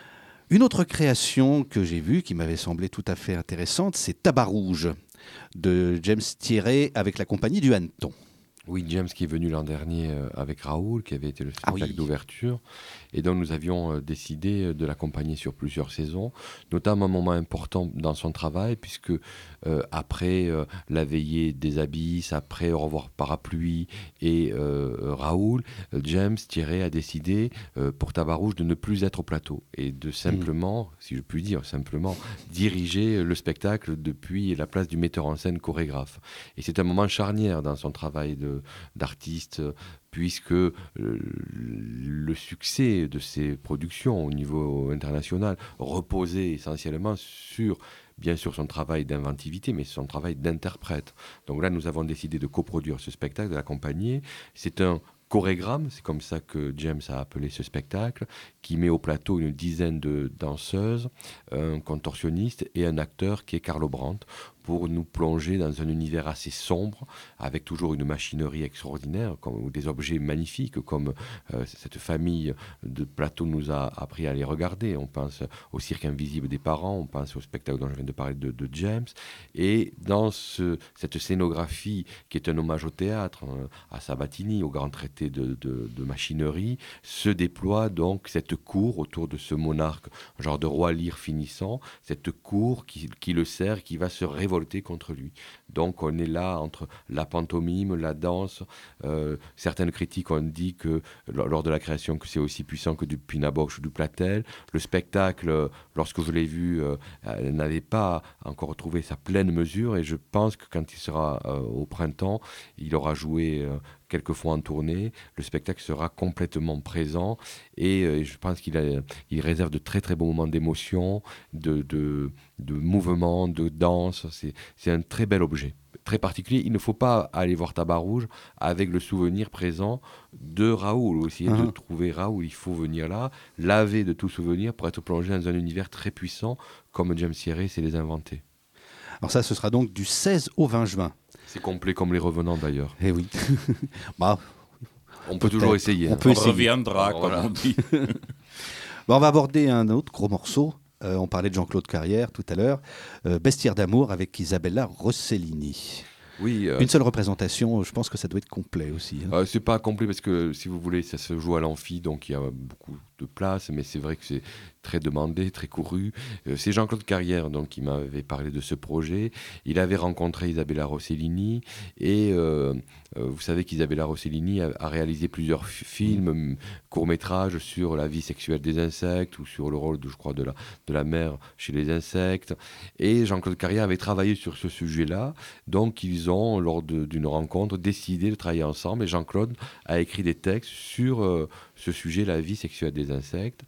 Une autre création que j'ai vue, qui m'avait semblé tout à fait intéressante, c'est Tabac Rouge, de James Thierry avec la compagnie du Hanneton. Oui, James qui est venu l'an dernier euh, avec Raoul, qui avait été le spectacle Ah oui. d'ouverture, et dont nous avions euh, décidé de l'accompagner sur plusieurs saisons, notamment un moment important dans son travail, puisque euh, après euh, la veillée des abysses, après Au revoir parapluie et euh, Raoul, euh, James Thierry a décidé euh, pour Tabac Rouge de ne plus être au plateau, et de simplement, mmh. si je puis dire, simplement diriger le spectacle depuis la place du metteur en scène chorégraphe. Et c'est un moment charnière dans son travail de d'artistes, puisque le, le succès de ces productions au niveau international reposait essentiellement sur, bien sûr, son travail d'inventivité, mais son travail d'interprète. Donc là, nous avons décidé de coproduire ce spectacle, de l'accompagner. C'est un chorégramme, c'est comme ça que James a appelé ce spectacle, qui met au plateau une dizaine de danseuses, un contorsionniste et un acteur qui est Carlo Brandt, pour nous plonger dans un univers assez sombre, avec toujours une machinerie extraordinaire, comme, ou des objets magnifiques, comme euh, cette famille de plateau nous a appris à les regarder. On pense au Cirque Invisible des parents, on pense au spectacle dont je viens de parler de, de James. Et dans ce, cette scénographie, qui est un hommage au théâtre, hein, à Sabatini, au grand traité de, de, de machinerie, se déploie donc cette cour autour de ce monarque, un genre de roi lyre finissant, cette cour qui, qui le sert, qui va se révolter contre lui. Donc on est là entre la pantomime, la danse. Euh, certaines critiques ont dit que lors de la création que c'est aussi puissant que du Pina Bausch ou du Platel. Le spectacle, lorsque je l'ai vu, euh, n'avait pas encore trouvé sa pleine mesure, et je pense que quand il sera euh, au printemps, il aura joué euh, quelques fois en tournée, le spectacle sera complètement présent, et euh, je pense qu'il a, il réserve de très très beaux moments d'émotion, de, de, de mouvement, de danse. C'est, c'est un très bel objet, très particulier. Il ne faut pas aller voir Tabac Rouge avec le souvenir présent de Raoul, ou essayer uh-huh. de trouver Raoul. Il faut venir là, laver de tout souvenir pour être plongé dans un univers très puissant, comme James Thierry sait les inventer. Alors ça, ce sera donc du seize au vingt juin. C'est complet comme les revenants d'ailleurs. Eh oui. bah, on peut toujours essayer. On, hein. peut on essayer. reviendra, Alors, comme voilà. on dit. Bon, on va aborder un autre gros morceau. Euh, on parlait de Jean-Claude Carrière tout à l'heure. Euh, Bestiaire d'amour avec Isabella Rossellini. Oui, euh, Une seule représentation, je pense que ça doit être complet aussi. Hein. Euh, c'est pas complet parce que, si vous voulez, ça se joue à l'amphi, donc il y a beaucoup de place, mais c'est vrai que c'est très demandé, très couru. Euh, c'est Jean-Claude Carrière donc, qui m'avait parlé de ce projet. Il avait rencontré Isabella Rossellini, et euh, euh, vous savez qu'Isabella Rossellini a, a réalisé plusieurs f- films, m- courts-métrages sur la vie sexuelle des insectes, ou sur le rôle, de, je crois, de la, de la mère chez les insectes. Et Jean-Claude Carrière avait travaillé sur ce sujet-là, donc ils ont, lors de, d'une rencontre, décidé de travailler ensemble, et Jean-Claude a écrit des textes sur euh, ce sujet, la vie sexuelle des insectes.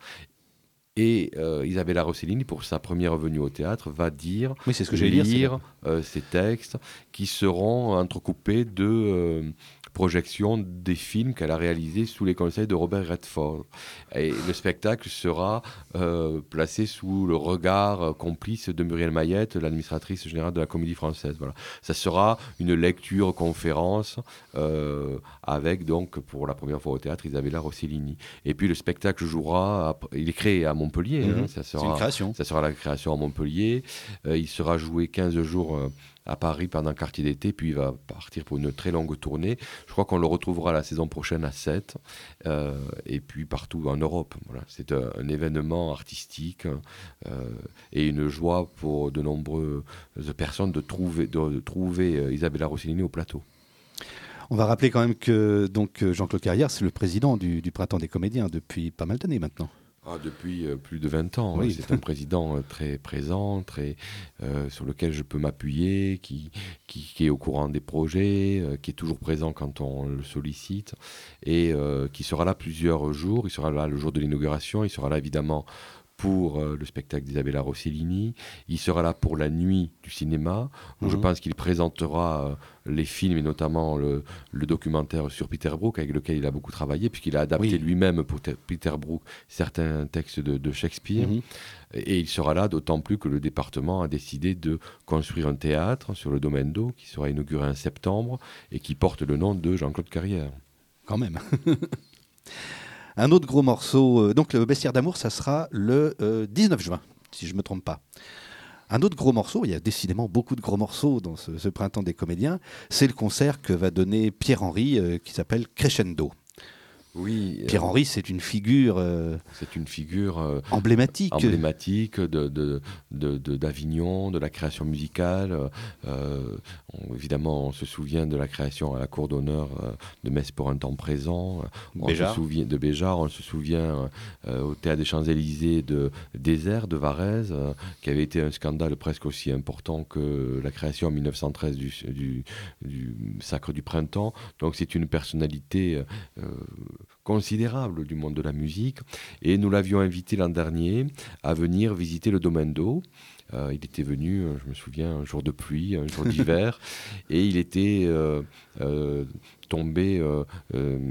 Et euh, Isabella Rossellini, pour sa première venue au théâtre, va dire, oui, c'est ce que j'allais lire dire, euh, ces textes qui seront entrecoupés de euh, projections des films qu'elle a réalisés sous les conseils de Robert Redford. Et le spectacle sera euh, placé sous le regard euh, complice de Muriel Mayette, l'administratrice générale de la Comédie Française. Voilà. Ça sera une lecture-conférence euh, avec, donc, pour la première fois au théâtre, Isabella Rossellini. Et puis le spectacle jouera, à, il est créé à Montpellier. Mmh. Hein, ça sera, c'est une création. Ça sera la création à Montpellier. Euh, il sera joué quinze jours euh, à Paris pendant le quartier d'été, puis il va partir pour une très longue tournée. Je crois qu'on le retrouvera la saison prochaine à Sète, euh, et puis partout en Europe. Voilà. C'est un, un événement artistique euh, et une joie pour de nombreuses personnes de trouver, de, de trouver euh, Isabella Rossellini au plateau. On va rappeler quand même que donc, Jean-Claude Carrière, c'est le président du, du Printemps des Comédiens depuis pas mal d'années maintenant. Ah, depuis euh, plus de vingt ans. Oui. Ouais. C'est un président euh, très présent, très, euh, sur lequel je peux m'appuyer, qui, qui, qui est au courant des projets, euh, qui est toujours présent quand on le sollicite, et euh, qui sera là plusieurs jours. Il sera là le jour de l'inauguration, il sera là évidemment pour euh, le spectacle d'Isabella Rossellini, il sera là pour la nuit du cinéma, où mmh. je pense qu'il présentera euh, les films, et notamment le, le documentaire sur Peter Brook, avec lequel il a beaucoup travaillé, puisqu'il a adapté oui. lui-même pour te- Peter Brook certains textes de, de Shakespeare. Mmh. Et, et il sera là d'autant plus que le département a décidé de construire un théâtre sur le Domaine d'Eau, qui sera inauguré en septembre, et qui porte le nom de Jean-Claude Carrière. Quand même. Un autre gros morceau, euh, donc le Bestiaire d'amour, ça sera le euh, dix-neuf juin, si je ne me trompe pas. Un autre gros morceau, il y a décidément beaucoup de gros morceaux dans ce, ce Printemps des Comédiens, c'est le concert que va donner Pierre-Henry, euh, qui s'appelle Crescendo. Oui, Pierre-Henry, euh, c'est une figure, euh, c'est une figure euh, emblématique, emblématique de, de, de, de, d'Avignon, de la création musicale. Euh, on, évidemment, on se souvient de la création à la cour d'honneur euh, de Metz pour un temps présent. On Béjart. se souvient de Béjart. On se souvient euh, au Théâtre des Champs-Élysées de Désert de Varèse, euh, qui avait été un scandale presque aussi important que la création en mille neuf cent treize du, du, du Sacre du Printemps. Donc, c'est une personnalité euh, considérable du monde de la musique, et nous l'avions invité l'an dernier à venir visiter le Domaine d'Eau. Euh, il était venu, je me souviens, un jour de pluie, un jour d'hiver, et il était euh, euh, tombé euh, euh,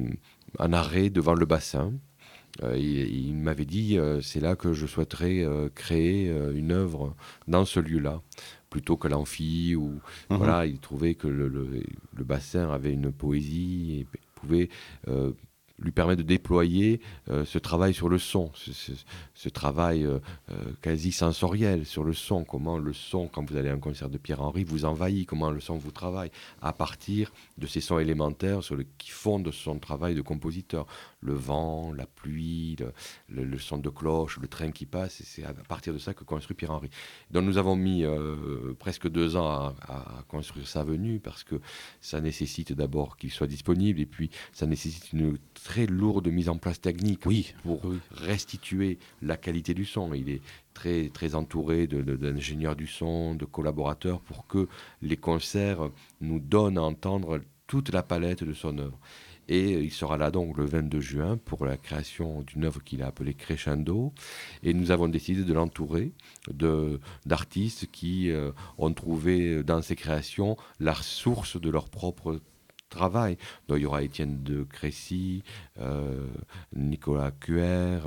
un arrêt devant le bassin. Euh, il, il m'avait dit, euh, c'est là que je souhaiterais euh, créer euh, une œuvre dans ce lieu-là, plutôt que l'amphi. Ou, Mhm. voilà, il trouvait que le, le, le bassin avait une poésie et pouvait euh, lui permettre de déployer euh, ce travail sur le son, ce, ce, ce travail euh, euh, quasi sensoriel sur le son, comment le son, quand vous allez à un concert de Pierre-Henry, vous envahit, comment le son vous travaille, à partir de ces sons élémentaires sur le, qui fondent son travail de compositeur. Le vent, la pluie, le, le, le son de cloche, le train qui passe, et c'est à partir de ça que construit Pierre-Henry. Donc nous avons mis euh, presque deux ans à, à construire sa venue, parce que ça nécessite d'abord qu'il soit disponible, et puis ça nécessite une très lourde mise en place technique Oui. pour oui. restituer la qualité du son. Il est très, très entouré de, de, d'ingénieurs du son, de collaborateurs, pour que les concerts nous donnent à entendre toute la palette de son œuvre. Et il sera là donc le vingt-deux juin pour la création d'une œuvre qu'il a appelée Crescendo. Et nous avons décidé de l'entourer de, d'artistes qui euh, ont trouvé dans ces créations la source de leur propre travail. Donc il y aura Étienne de Crécy, euh, Nicolas Cuer, euh,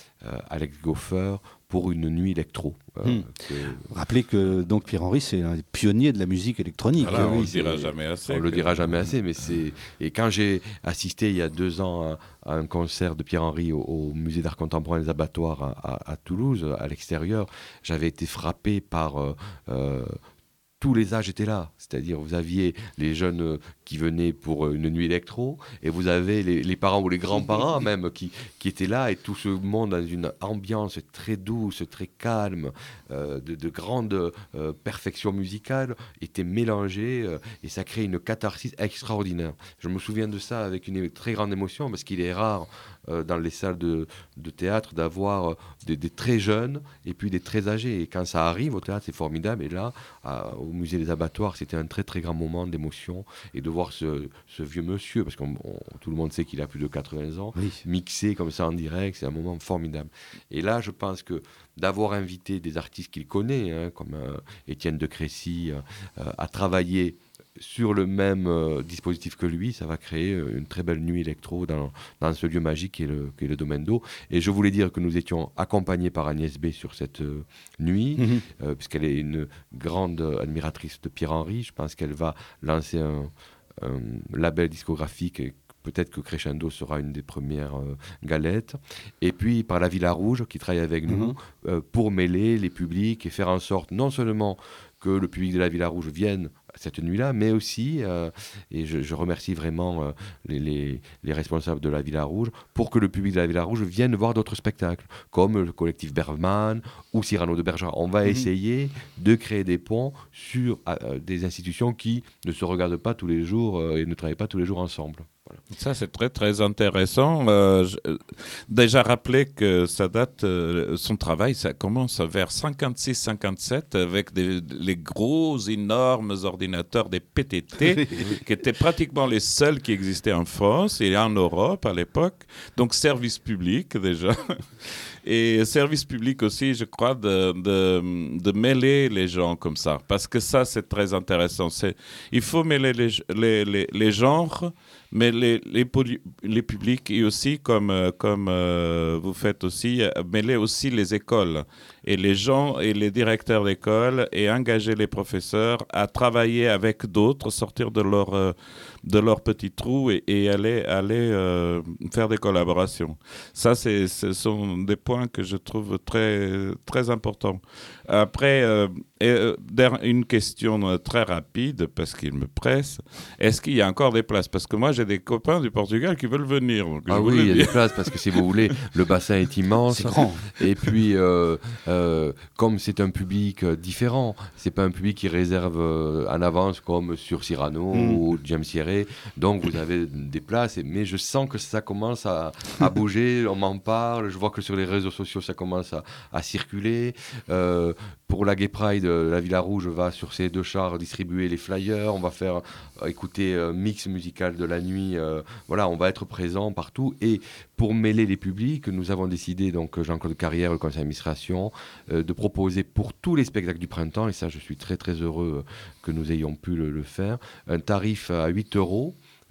Alex Goffer, pour une nuit électro. Euh, hmm. que... Rappelez que donc Pierre-Henry, c'est un pionnier de la musique électronique. Voilà, oui, on ne le dira jamais assez. On ne le dira jamais assez, mais c'est... Et quand j'ai assisté il y a deux ans à, à un concert de Pierre-Henry au, au Musée d'art contemporain des Abattoirs à, à, à Toulouse, à l'extérieur, j'avais été frappé par... Euh, euh, tous les âges étaient là, c'est-à-dire vous aviez les jeunes qui venaient pour une nuit électro, et vous avez les, les parents ou les grands-parents même qui, qui étaient là, et tout ce monde dans une ambiance très douce, très calme, euh, de, de grande euh, perfection musicale, était mélangé, euh, et ça crée une catharsis extraordinaire. Je me souviens de ça avec une très grande émotion, parce qu'il est rare euh, dans les salles de, de théâtre d'avoir euh, des, des très jeunes et puis des très âgés, et quand ça arrive au théâtre, c'est formidable, et là, à, au Musée des Abattoirs, c'était un très très grand moment d'émotion, et de voir ce, ce vieux monsieur, parce que tout le monde sait qu'il a plus de quatre-vingts ans, oui. mixé comme ça en direct, c'est un moment formidable. Et là, je pense que d'avoir invité des artistes qu'il connaît, hein, comme euh, Étienne de Crécy, euh, à travailler sur le même euh, dispositif que lui, ça va créer une très belle nuit électro dans, dans ce lieu magique qui est, le, qui est le Domaine d'eau. Et je voulais dire que nous étions accompagnés par Agnès B sur cette euh, nuit, mmh. euh, puisqu'elle est une grande admiratrice de Pierre-Henry. Je pense qu'elle va lancer un, un label discographique, et peut-être que Crescendo sera une des premières euh, galettes. Et puis par la Villa Rouge, qui travaille avec nous, mmh. euh, pour mêler les publics et faire en sorte non seulement que le public de la Villa Rouge vienne cette nuit-là, mais aussi, euh, et je, je remercie vraiment euh, les, les, les responsables de la Villa Rouge, pour que le public de la Villa Rouge vienne voir d'autres spectacles, comme le collectif Bergman ou Cyrano de Bergerac. On va mmh. essayer de créer des ponts sur euh, des institutions qui ne se regardent pas tous les jours euh, et ne travaillent pas tous les jours ensemble. Voilà. Ça, c'est très, très intéressant. Euh, je, déjà rappeler que ça date, euh, son travail, ça commence vers cinquante-six cinquante-sept avec des, les gros, énormes ordinateurs des P T T, qui étaient pratiquement les seuls qui existaient en France et en Europe à l'époque. Donc, service public déjà. Et service public aussi, je crois, de, de, de mêler les gens comme ça. Parce que ça, c'est très intéressant. C'est, il faut mêler les, les, les, les genres, mais les, les, les publics, et aussi, comme, comme euh, vous faites aussi, mêler aussi les écoles. Et les gens et les directeurs d'école, et engager les professeurs à travailler avec d'autres, sortir de leur, euh, de leur petit trou et, et aller, aller euh, faire des collaborations. Ça, c'est, ce sont des points que je trouve très, très importants. Après, euh, et, une question très rapide, parce qu'il me presse. Est-ce qu'il y a encore des places ? Parce que moi, j'ai des copains du Portugal qui veulent venir. Donc ah oui, il y a des places, parce que si vous voulez, le bassin est immense. C'est grand. Et puis, euh, euh, comme c'est un public euh, différent, c'est pas un public qui réserve euh, en avance comme sur Cyrano mm. ou James Thierry. Donc, vous avez des places. Mais je sens que ça commence à, à bouger. On m'en parle. Je vois que sur les réseaux sociaux, ça commence à, à circuler. Euh, pour la Gay Pride, la Villa Rouge va sur ces deux chars distribuer les flyers. On va faire euh, écouter un euh, mix musical de la nuit. Euh, voilà, on va être présent partout. Et pour mêler les publics, nous avons décidé, donc Jean-Claude Carrière, le conseil d'administration, euh, de proposer pour tous les spectacles du printemps, et ça je suis très très heureux que nous ayons pu le, le faire, un tarif à huit euros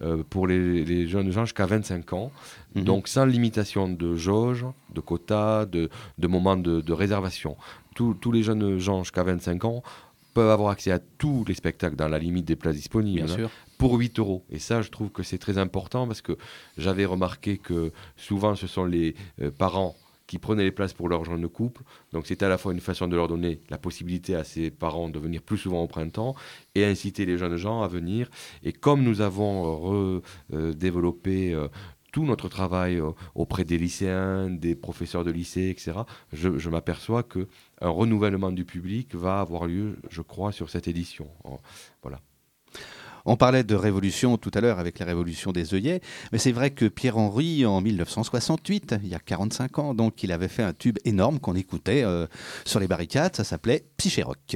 euh, pour les, les jeunes gens jusqu'à vingt-cinq ans, mmh. donc sans limitation de jauge, de quota, de, de moment de, de réservation. Tous, tous les jeunes gens jusqu'à vingt-cinq ans peuvent avoir accès à tous les spectacles dans la limite des places disponibles, Bien hein, sûr. pour huit euros. Et ça, je trouve que c'est très important parce que j'avais remarqué que souvent, ce sont les euh, parents qui prenaient les places pour leur jeune couple. Donc, c'était à la fois une façon de leur donner la possibilité à ces parents de venir plus souvent au printemps et inciter les jeunes gens à venir. Et comme nous avons redéveloppé euh, euh, tout notre travail euh, auprès des lycéens, des professeurs de lycée, et cetera, je, je m'aperçois qu'un renouvellement du public va avoir lieu, je crois, sur cette édition. Voilà. On parlait de révolution tout à l'heure avec la révolution des œillets, mais c'est vrai que Pierre-Henry, en mille neuf cent soixante-huit, il y a quarante-cinq ans, donc il avait fait un tube énorme qu'on écoutait euh, sur les barricades, ça s'appelait Psyché Rock.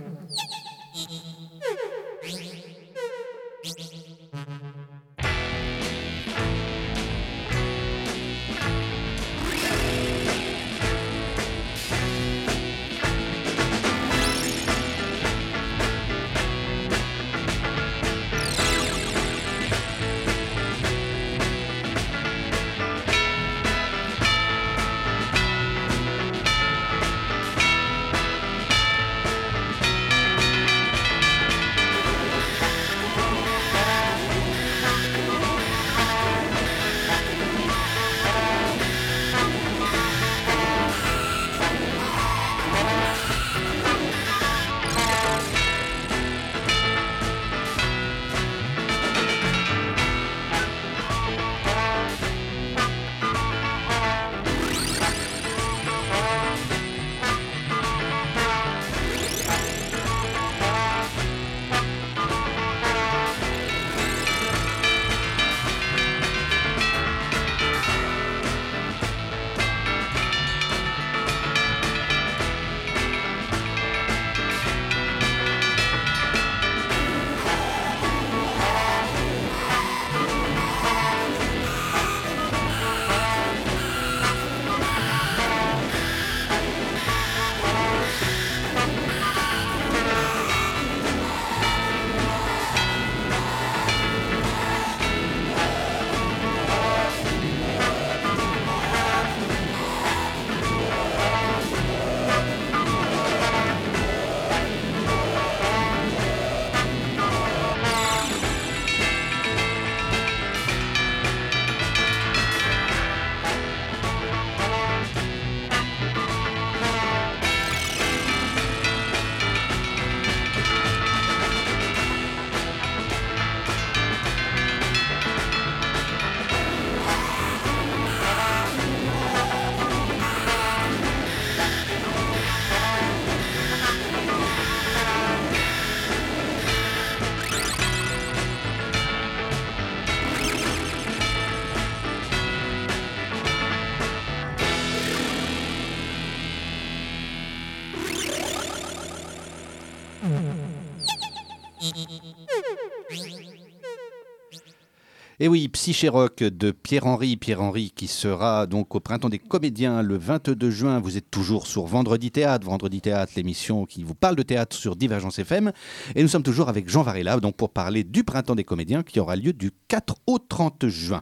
Et oui, Psyché Rock de Pierre-Henry, Pierre-Henry qui sera donc au Printemps des Comédiens le vingt-deux juin. Vous êtes toujours sur Vendredi Théâtre, Vendredi Théâtre, l'émission qui vous parle de théâtre sur Divergence F M. Et nous sommes toujours avec Jean Varela donc pour parler du Printemps des Comédiens qui aura lieu du quatre au trente juin.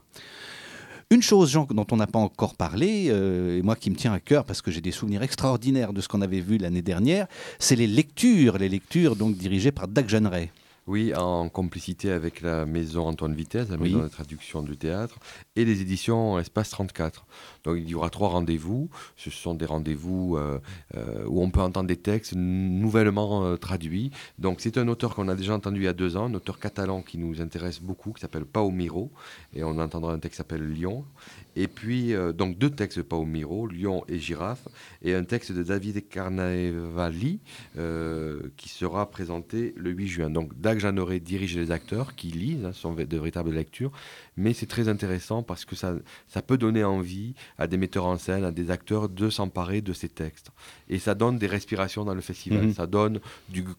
Une chose, Jean, dont on n'a pas encore parlé, euh, et moi qui me tient à cœur parce que j'ai des souvenirs extraordinaires de ce qu'on avait vu l'année dernière, c'est les lectures, les lectures donc dirigées par Dag Jeanneret. Oui, en complicité avec la maison Antoine Vitesse, la oui. maison de traduction du théâtre, et les éditions Espace trente-quatre. Donc il y aura trois rendez-vous. Ce sont des rendez-vous euh, euh, où on peut entendre des textes nouvellement euh, traduits. Donc c'est un auteur qu'on a déjà entendu il y a deux ans, un auteur catalan qui nous intéresse beaucoup, qui s'appelle Pau Miró, et on entendra un texte qui s'appelle Lion. Et puis, euh, donc deux textes de Pau Miró, Lion et Girafe, et un texte de David Carnevali euh, qui sera présenté le huit juin. Donc Dag Jeanneret dirige les acteurs qui lisent, hein, ce sont de véritables lectures, mais c'est très intéressant parce que ça, ça peut donner envie à des metteurs en scène, à des acteurs de s'emparer de ces textes. Et ça donne des respirations dans le festival, mmh. ça donne du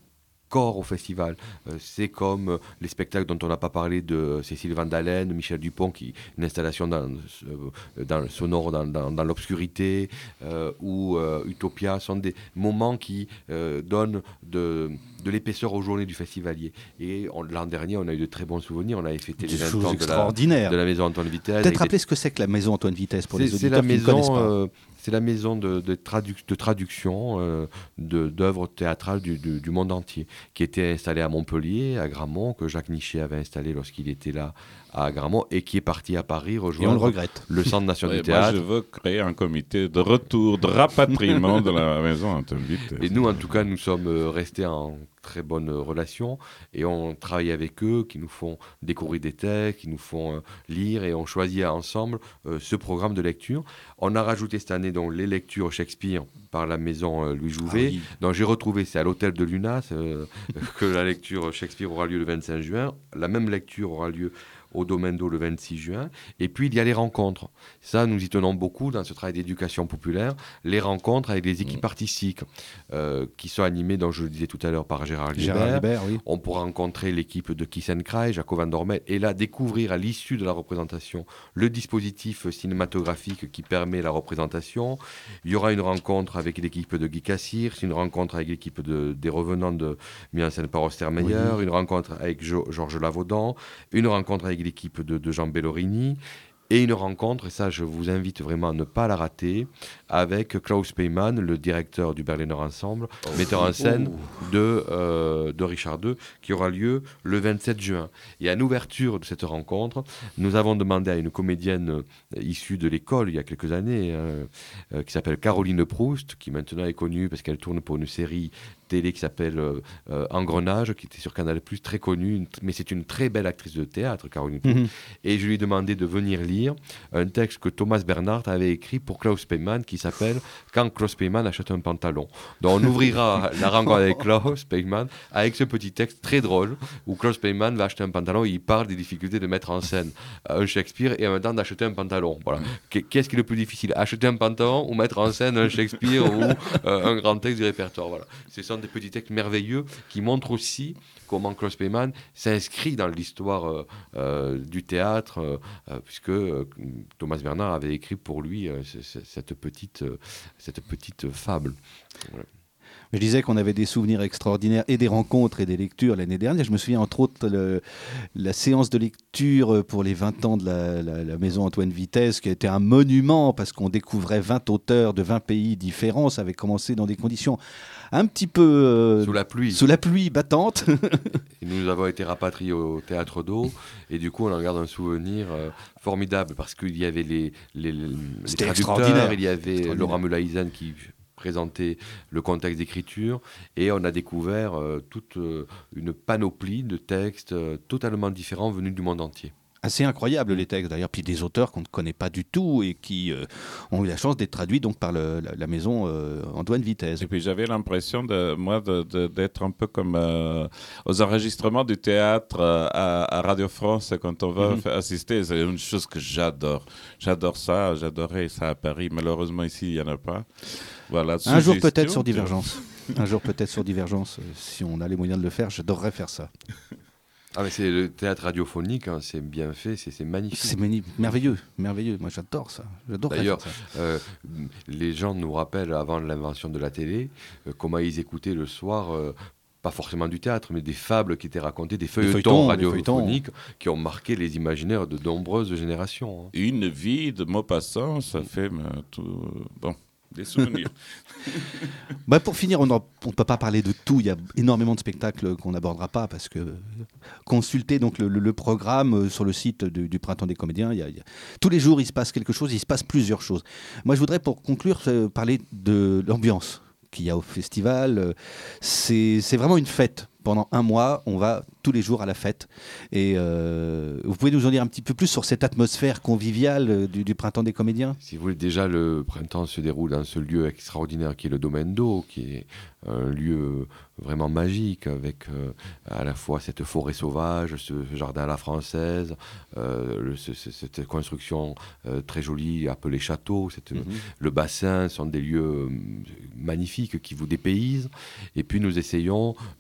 corps au festival. Euh, c'est comme euh, les spectacles dont on n'a pas parlé de Cécile Vandalen, Michel Dupont, qui une installation dans, euh, dans le sonore, dans, dans, dans l'obscurité, euh, ou euh, Utopia, sont des moments qui euh, donnent de, de l'épaisseur aux journées du festivalier. Et on, l'an dernier, on a eu de très bons souvenirs. On avait fêté les vingt ans de la, de la maison Antoine Vitesse. Peut-être rappeler ce que c'est que la maison Antoine Vitesse pour c'est, les auditeurs c'est la qui maison, ne connaissent pas. Euh, c'est la maison de, de, tradu- de traduction euh, de, d'œuvres théâtrales du, du, du monde entier, qui était installée à Montpellier, à Grammont, que Jacques Nichet avait installé lorsqu'il était là à Grammont, et qui est parti à Paris rejoindre et on le, regrette. le Centre national ouais, du théâtre. Moi, je veux créer un comité de retour, de rapatriement de la maison Antoine Vitesse. Et nous, en tout cas, nous sommes restés en très bonne relation et on travaille avec eux, qui nous font découvrir des textes, qui nous font euh, lire, et on choisit ensemble euh, ce programme de lecture. On a rajouté cette année donc les lectures Shakespeare par la maison euh, Louis Jouvet. Ah oui. Donc j'ai retrouvé, c'est à l'hôtel de Luna euh, que la lecture Shakespeare aura lieu le vingt-cinq juin. La même lecture aura lieu au Domaine d'Eau le vingt-six juin. Et puis, il y a les rencontres. Ça, nous y tenons beaucoup dans ce travail d'éducation populaire. Les rencontres avec les équipes artistiques euh, qui sont animées, donc je le disais tout à l'heure, par Gérard Libert. Oui. On pourra rencontrer l'équipe de Kiss and Cry, Jaco Van Dormel, et là, découvrir à l'issue de la représentation le dispositif cinématographique qui permet la représentation. Il y aura une rencontre avec l'équipe de Guy Cassir, une rencontre avec l'équipe de, des revenants de mis en scène par Ostermeyer, oui. Une rencontre avec jo- Georges Lavaudan, une rencontre avec l'équipe de, de Jean Bellorini, et une rencontre, et ça je vous invite vraiment à ne pas la rater, avec Klaus Peymann, le directeur du Berliner Ensemble, oh. metteur en scène oh. de, euh, de Richard deux, qui aura lieu le vingt-sept juin. Et à l'ouverture de cette rencontre, nous avons demandé à une comédienne euh, issue de l'école il y a quelques années, euh, euh, qui s'appelle Caroline Proust, qui maintenant est connue parce qu'elle tourne pour une série télé qui s'appelle euh, euh, Engrenage, qui était sur Canal plus, très connue, une, mais c'est une très belle actrice de théâtre, Caroline Proust. Mm-hmm. Et je lui ai demandé de venir lire un texte que Thomas Bernhard avait écrit pour Klaus Peymann, qui s'appelle « Quand Klaus Peymann achète un pantalon ». Donc on ouvrira la rencontre avec Klaus Peymann avec ce petit texte très drôle, où Klaus Peymann va acheter un pantalon et il parle des difficultés de mettre en scène un Shakespeare et en même temps d'acheter un pantalon. Voilà. Qu'est-ce qui est le plus difficile, acheter un pantalon ou mettre en scène un Shakespeare ou euh, un grand texte du répertoire. Voilà. Ce sont des petits textes merveilleux qui montrent aussi comment Klaus Peymann s'inscrit dans l'histoire euh, euh, du théâtre, euh, puisque euh, Thomas Bernhard avait écrit pour lui euh, c- c- cette, petite, euh, cette petite fable. Voilà. Je disais qu'on avait des souvenirs extraordinaires et des rencontres et des lectures l'année dernière. Je me souviens entre autres le, la séance de lecture pour les vingt ans de la, la, la maison Antoine Vitesse, qui a été un monument parce qu'on découvrait vingt auteurs de vingt pays différents. Ça avait commencé dans des conditions un petit peu euh, sous la pluie, sous la pluie battante. Et nous avons été rapatriés au Théâtre d'Eau et du coup on en garde un souvenir euh, formidable parce qu'il y avait les, les, les, les traducteurs, il y avait Laurent Mulaïzen qui présenter le contexte d'écriture, et on a découvert euh, toute euh, une panoplie de textes euh, totalement différents venus du monde entier. Assez incroyable les textes d'ailleurs, puis des auteurs qu'on ne connaît pas du tout et qui euh, ont eu la chance d'être traduits donc par le, la, la maison euh, Antoine Vitesse. Et puis j'avais l'impression de moi de, de, d'être un peu comme euh, aux enregistrements du théâtre euh, à, à Radio France quand on va mm-hmm. assister. C'est une chose que j'adore. J'adore ça. J'adorais ça à Paris. Malheureusement ici il y en a pas. Voilà. Un jour peut-être sur Divergence. Un jour peut-être sur Divergence. Si on a les moyens de le faire, j'adorerais faire ça. Ah mais c'est le théâtre radiophonique, hein, c'est bien fait, c'est, c'est magnifique. C'est mani- merveilleux, merveilleux. Moi j'adore ça. J'adore D'ailleurs, ça. Euh, les gens nous rappellent avant l'invention de la télé euh, comment ils écoutaient le soir. Euh, pas forcément du théâtre, mais des fables qui étaient racontées, des feuilletons, feuilletons radiophoniques qui ont marqué les imaginaires de nombreuses générations. Hein. Une vie de Maupassant, ça fait euh, tout... bon. Des souvenirs. bah pour finir, on ne peut pas parler de tout. Il y a énormément de spectacles qu'on n'abordera pas parce que consultez donc le, le, le programme sur le site du, du Printemps des Comédiens. Il y a, il y a... Tous les jours, il se passe quelque chose, il se passe plusieurs choses. Moi, je voudrais, pour conclure, euh, parler de l'ambiance qu'il y a au festival. C'est, c'est vraiment une fête. Pendant un mois, on va tous les jours à la fête. Et euh, vous pouvez nous en dire un petit peu plus sur cette atmosphère conviviale du, du Printemps des Comédiens ? Si vous voulez, déjà, le printemps se déroule dans ce lieu extraordinaire qui est le Domaine d'Eau, qui est un lieu vraiment magique, avec euh, à la fois cette forêt sauvage, ce jardin à la française, euh, le, ce, cette construction euh, très jolie appelée château, cette, mm-hmm. le bassin, sont des lieux magnifiques qui vous dépaysent. Et puis nous essayons de faire en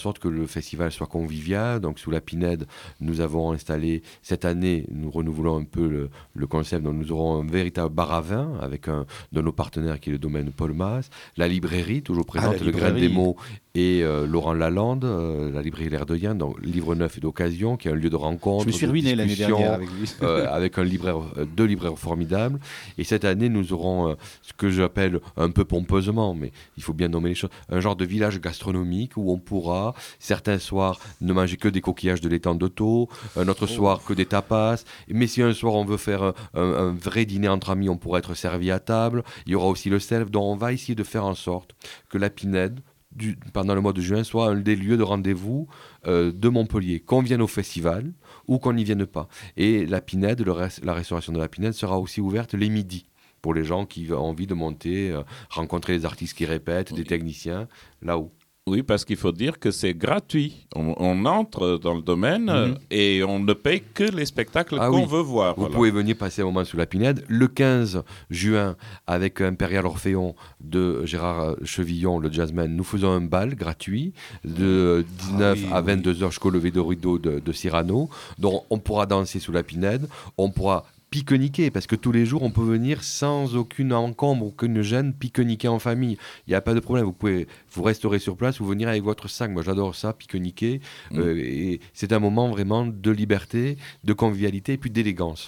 sorte que le festival soit convivial. Donc sous la Pinède, nous avons installé, cette année, nous renouvelons un peu le, le concept, donc nous aurons un véritable bar à vin avec un de nos partenaires qui est le domaine Paul Mas, la librairie, toujours présente, ah, le Grain des mots, et euh, Laurent Lalande, euh, la librairie L'Air de Yen, donc livre neuf et d'occasion, qui est un lieu de rencontre. Je me suis ruiné l'année dernière avec lui. euh, avec un libraire, euh, deux libraires formidables. Et cette année, nous aurons euh, ce que j'appelle un peu pompeusement, mais il faut bien nommer les choses, un genre de village gastronomique où on pourra, certains soirs, ne manger que des coquillages de l'étang d'Otto, un autre oh. soir que des tapas. Mais si un soir on veut faire un, un, un vrai dîner entre amis, on pourra être servi à table. Il y aura aussi le self, donc on va essayer de faire en sorte que la Pinède, Du, pendant le mois de juin, soit un des lieux de rendez-vous euh, de Montpellier, qu'on vienne au festival ou qu'on n'y vienne pas. Et la Pinède, le reste, la restauration de la Pinède sera aussi ouverte les midis pour les gens qui ont envie de monter, euh, rencontrer les artistes qui répètent, oui. des techniciens, là-haut. Oui, parce qu'il faut dire que c'est gratuit. On, on entre dans le domaine mmh. et on ne paye que les spectacles ah, qu'on oui. veut voir. Vous voilà. pouvez venir passer un moment sous la Pinède. Le quinze juin, avec Impérial Orphéon de Gérard Chevillon, le jazzman, nous faisons un bal gratuit de dix-neuf ah, oui, à vingt-deux heures oui. jusqu'au lever de rideau de, de Cyrano. Donc on pourra danser sous la Pinède, on pourra pique-niquer, parce que tous les jours, on peut venir sans aucune encombre, aucune gêne, pique-niquer en famille. Il n'y a pas de problème. Vous pouvez vous restaurer sur place ou venir avec votre sac. Moi, j'adore ça, pique-niquer. Mmh. Euh, et c'est un moment vraiment de liberté, de convivialité et puis d'élégance.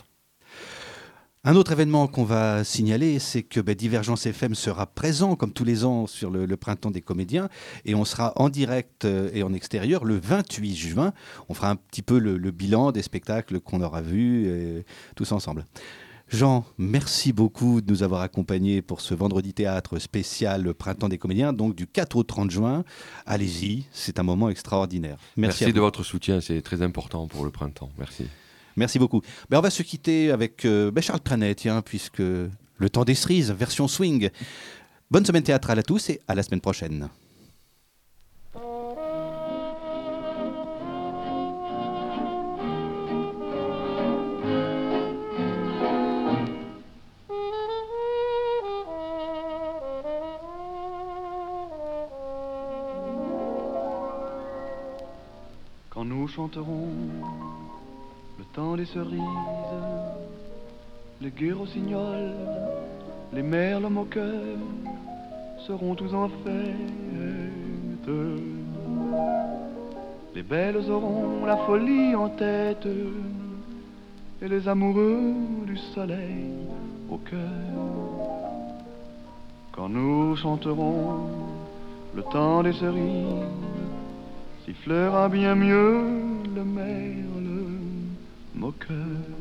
Un autre événement qu'on va signaler, c'est que bah, Divergence F M sera présent, comme tous les ans, sur le, le Printemps des comédiens. Et on sera en direct euh, et en extérieur le vingt-huit juin. On fera un petit peu le, le bilan des spectacles qu'on aura vus, euh, tous ensemble. Jean, merci beaucoup de nous avoir accompagnés pour ce vendredi théâtre spécial Printemps des comédiens, donc du quatre au trente juin. Allez-y, c'est un moment extraordinaire. Merci, merci de votre soutien, c'est très important pour le printemps. Merci. Merci beaucoup. Ben, on va se quitter avec euh, ben Charles Trenet, tiens, puisque le temps des cerises, version swing. Bonne semaine théâtrale à tous et à la semaine prochaine. Quand nous chanterons le temps des cerises, les gueux rossignols, les merles moqueurs seront tous en fête. Les belles auront la folie en tête et les amoureux du soleil au cœur. Quand nous chanterons le temps des cerises, sifflera bien mieux le merle moqueur.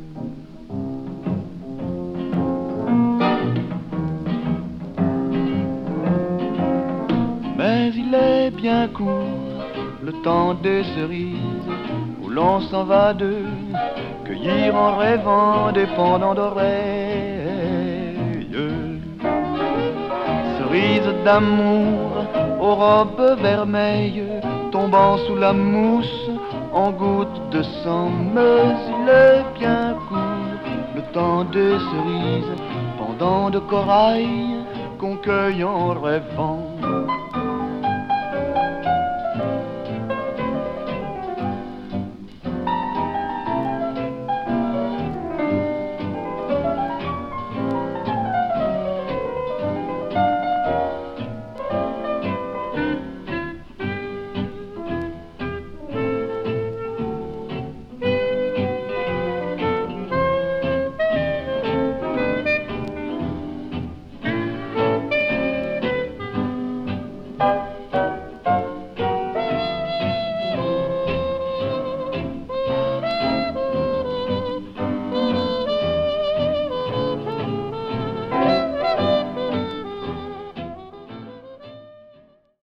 Mais il est bien court le temps des cerises où l'on s'en va de cueillir en rêvant des pendants d'oreilles. Cerises d'amour aux robes vermeilles tombant sous la mousse en gouttes de sang, mais il est bien court le temps des cerises, pendant de corail qu'on cueille en rêvant.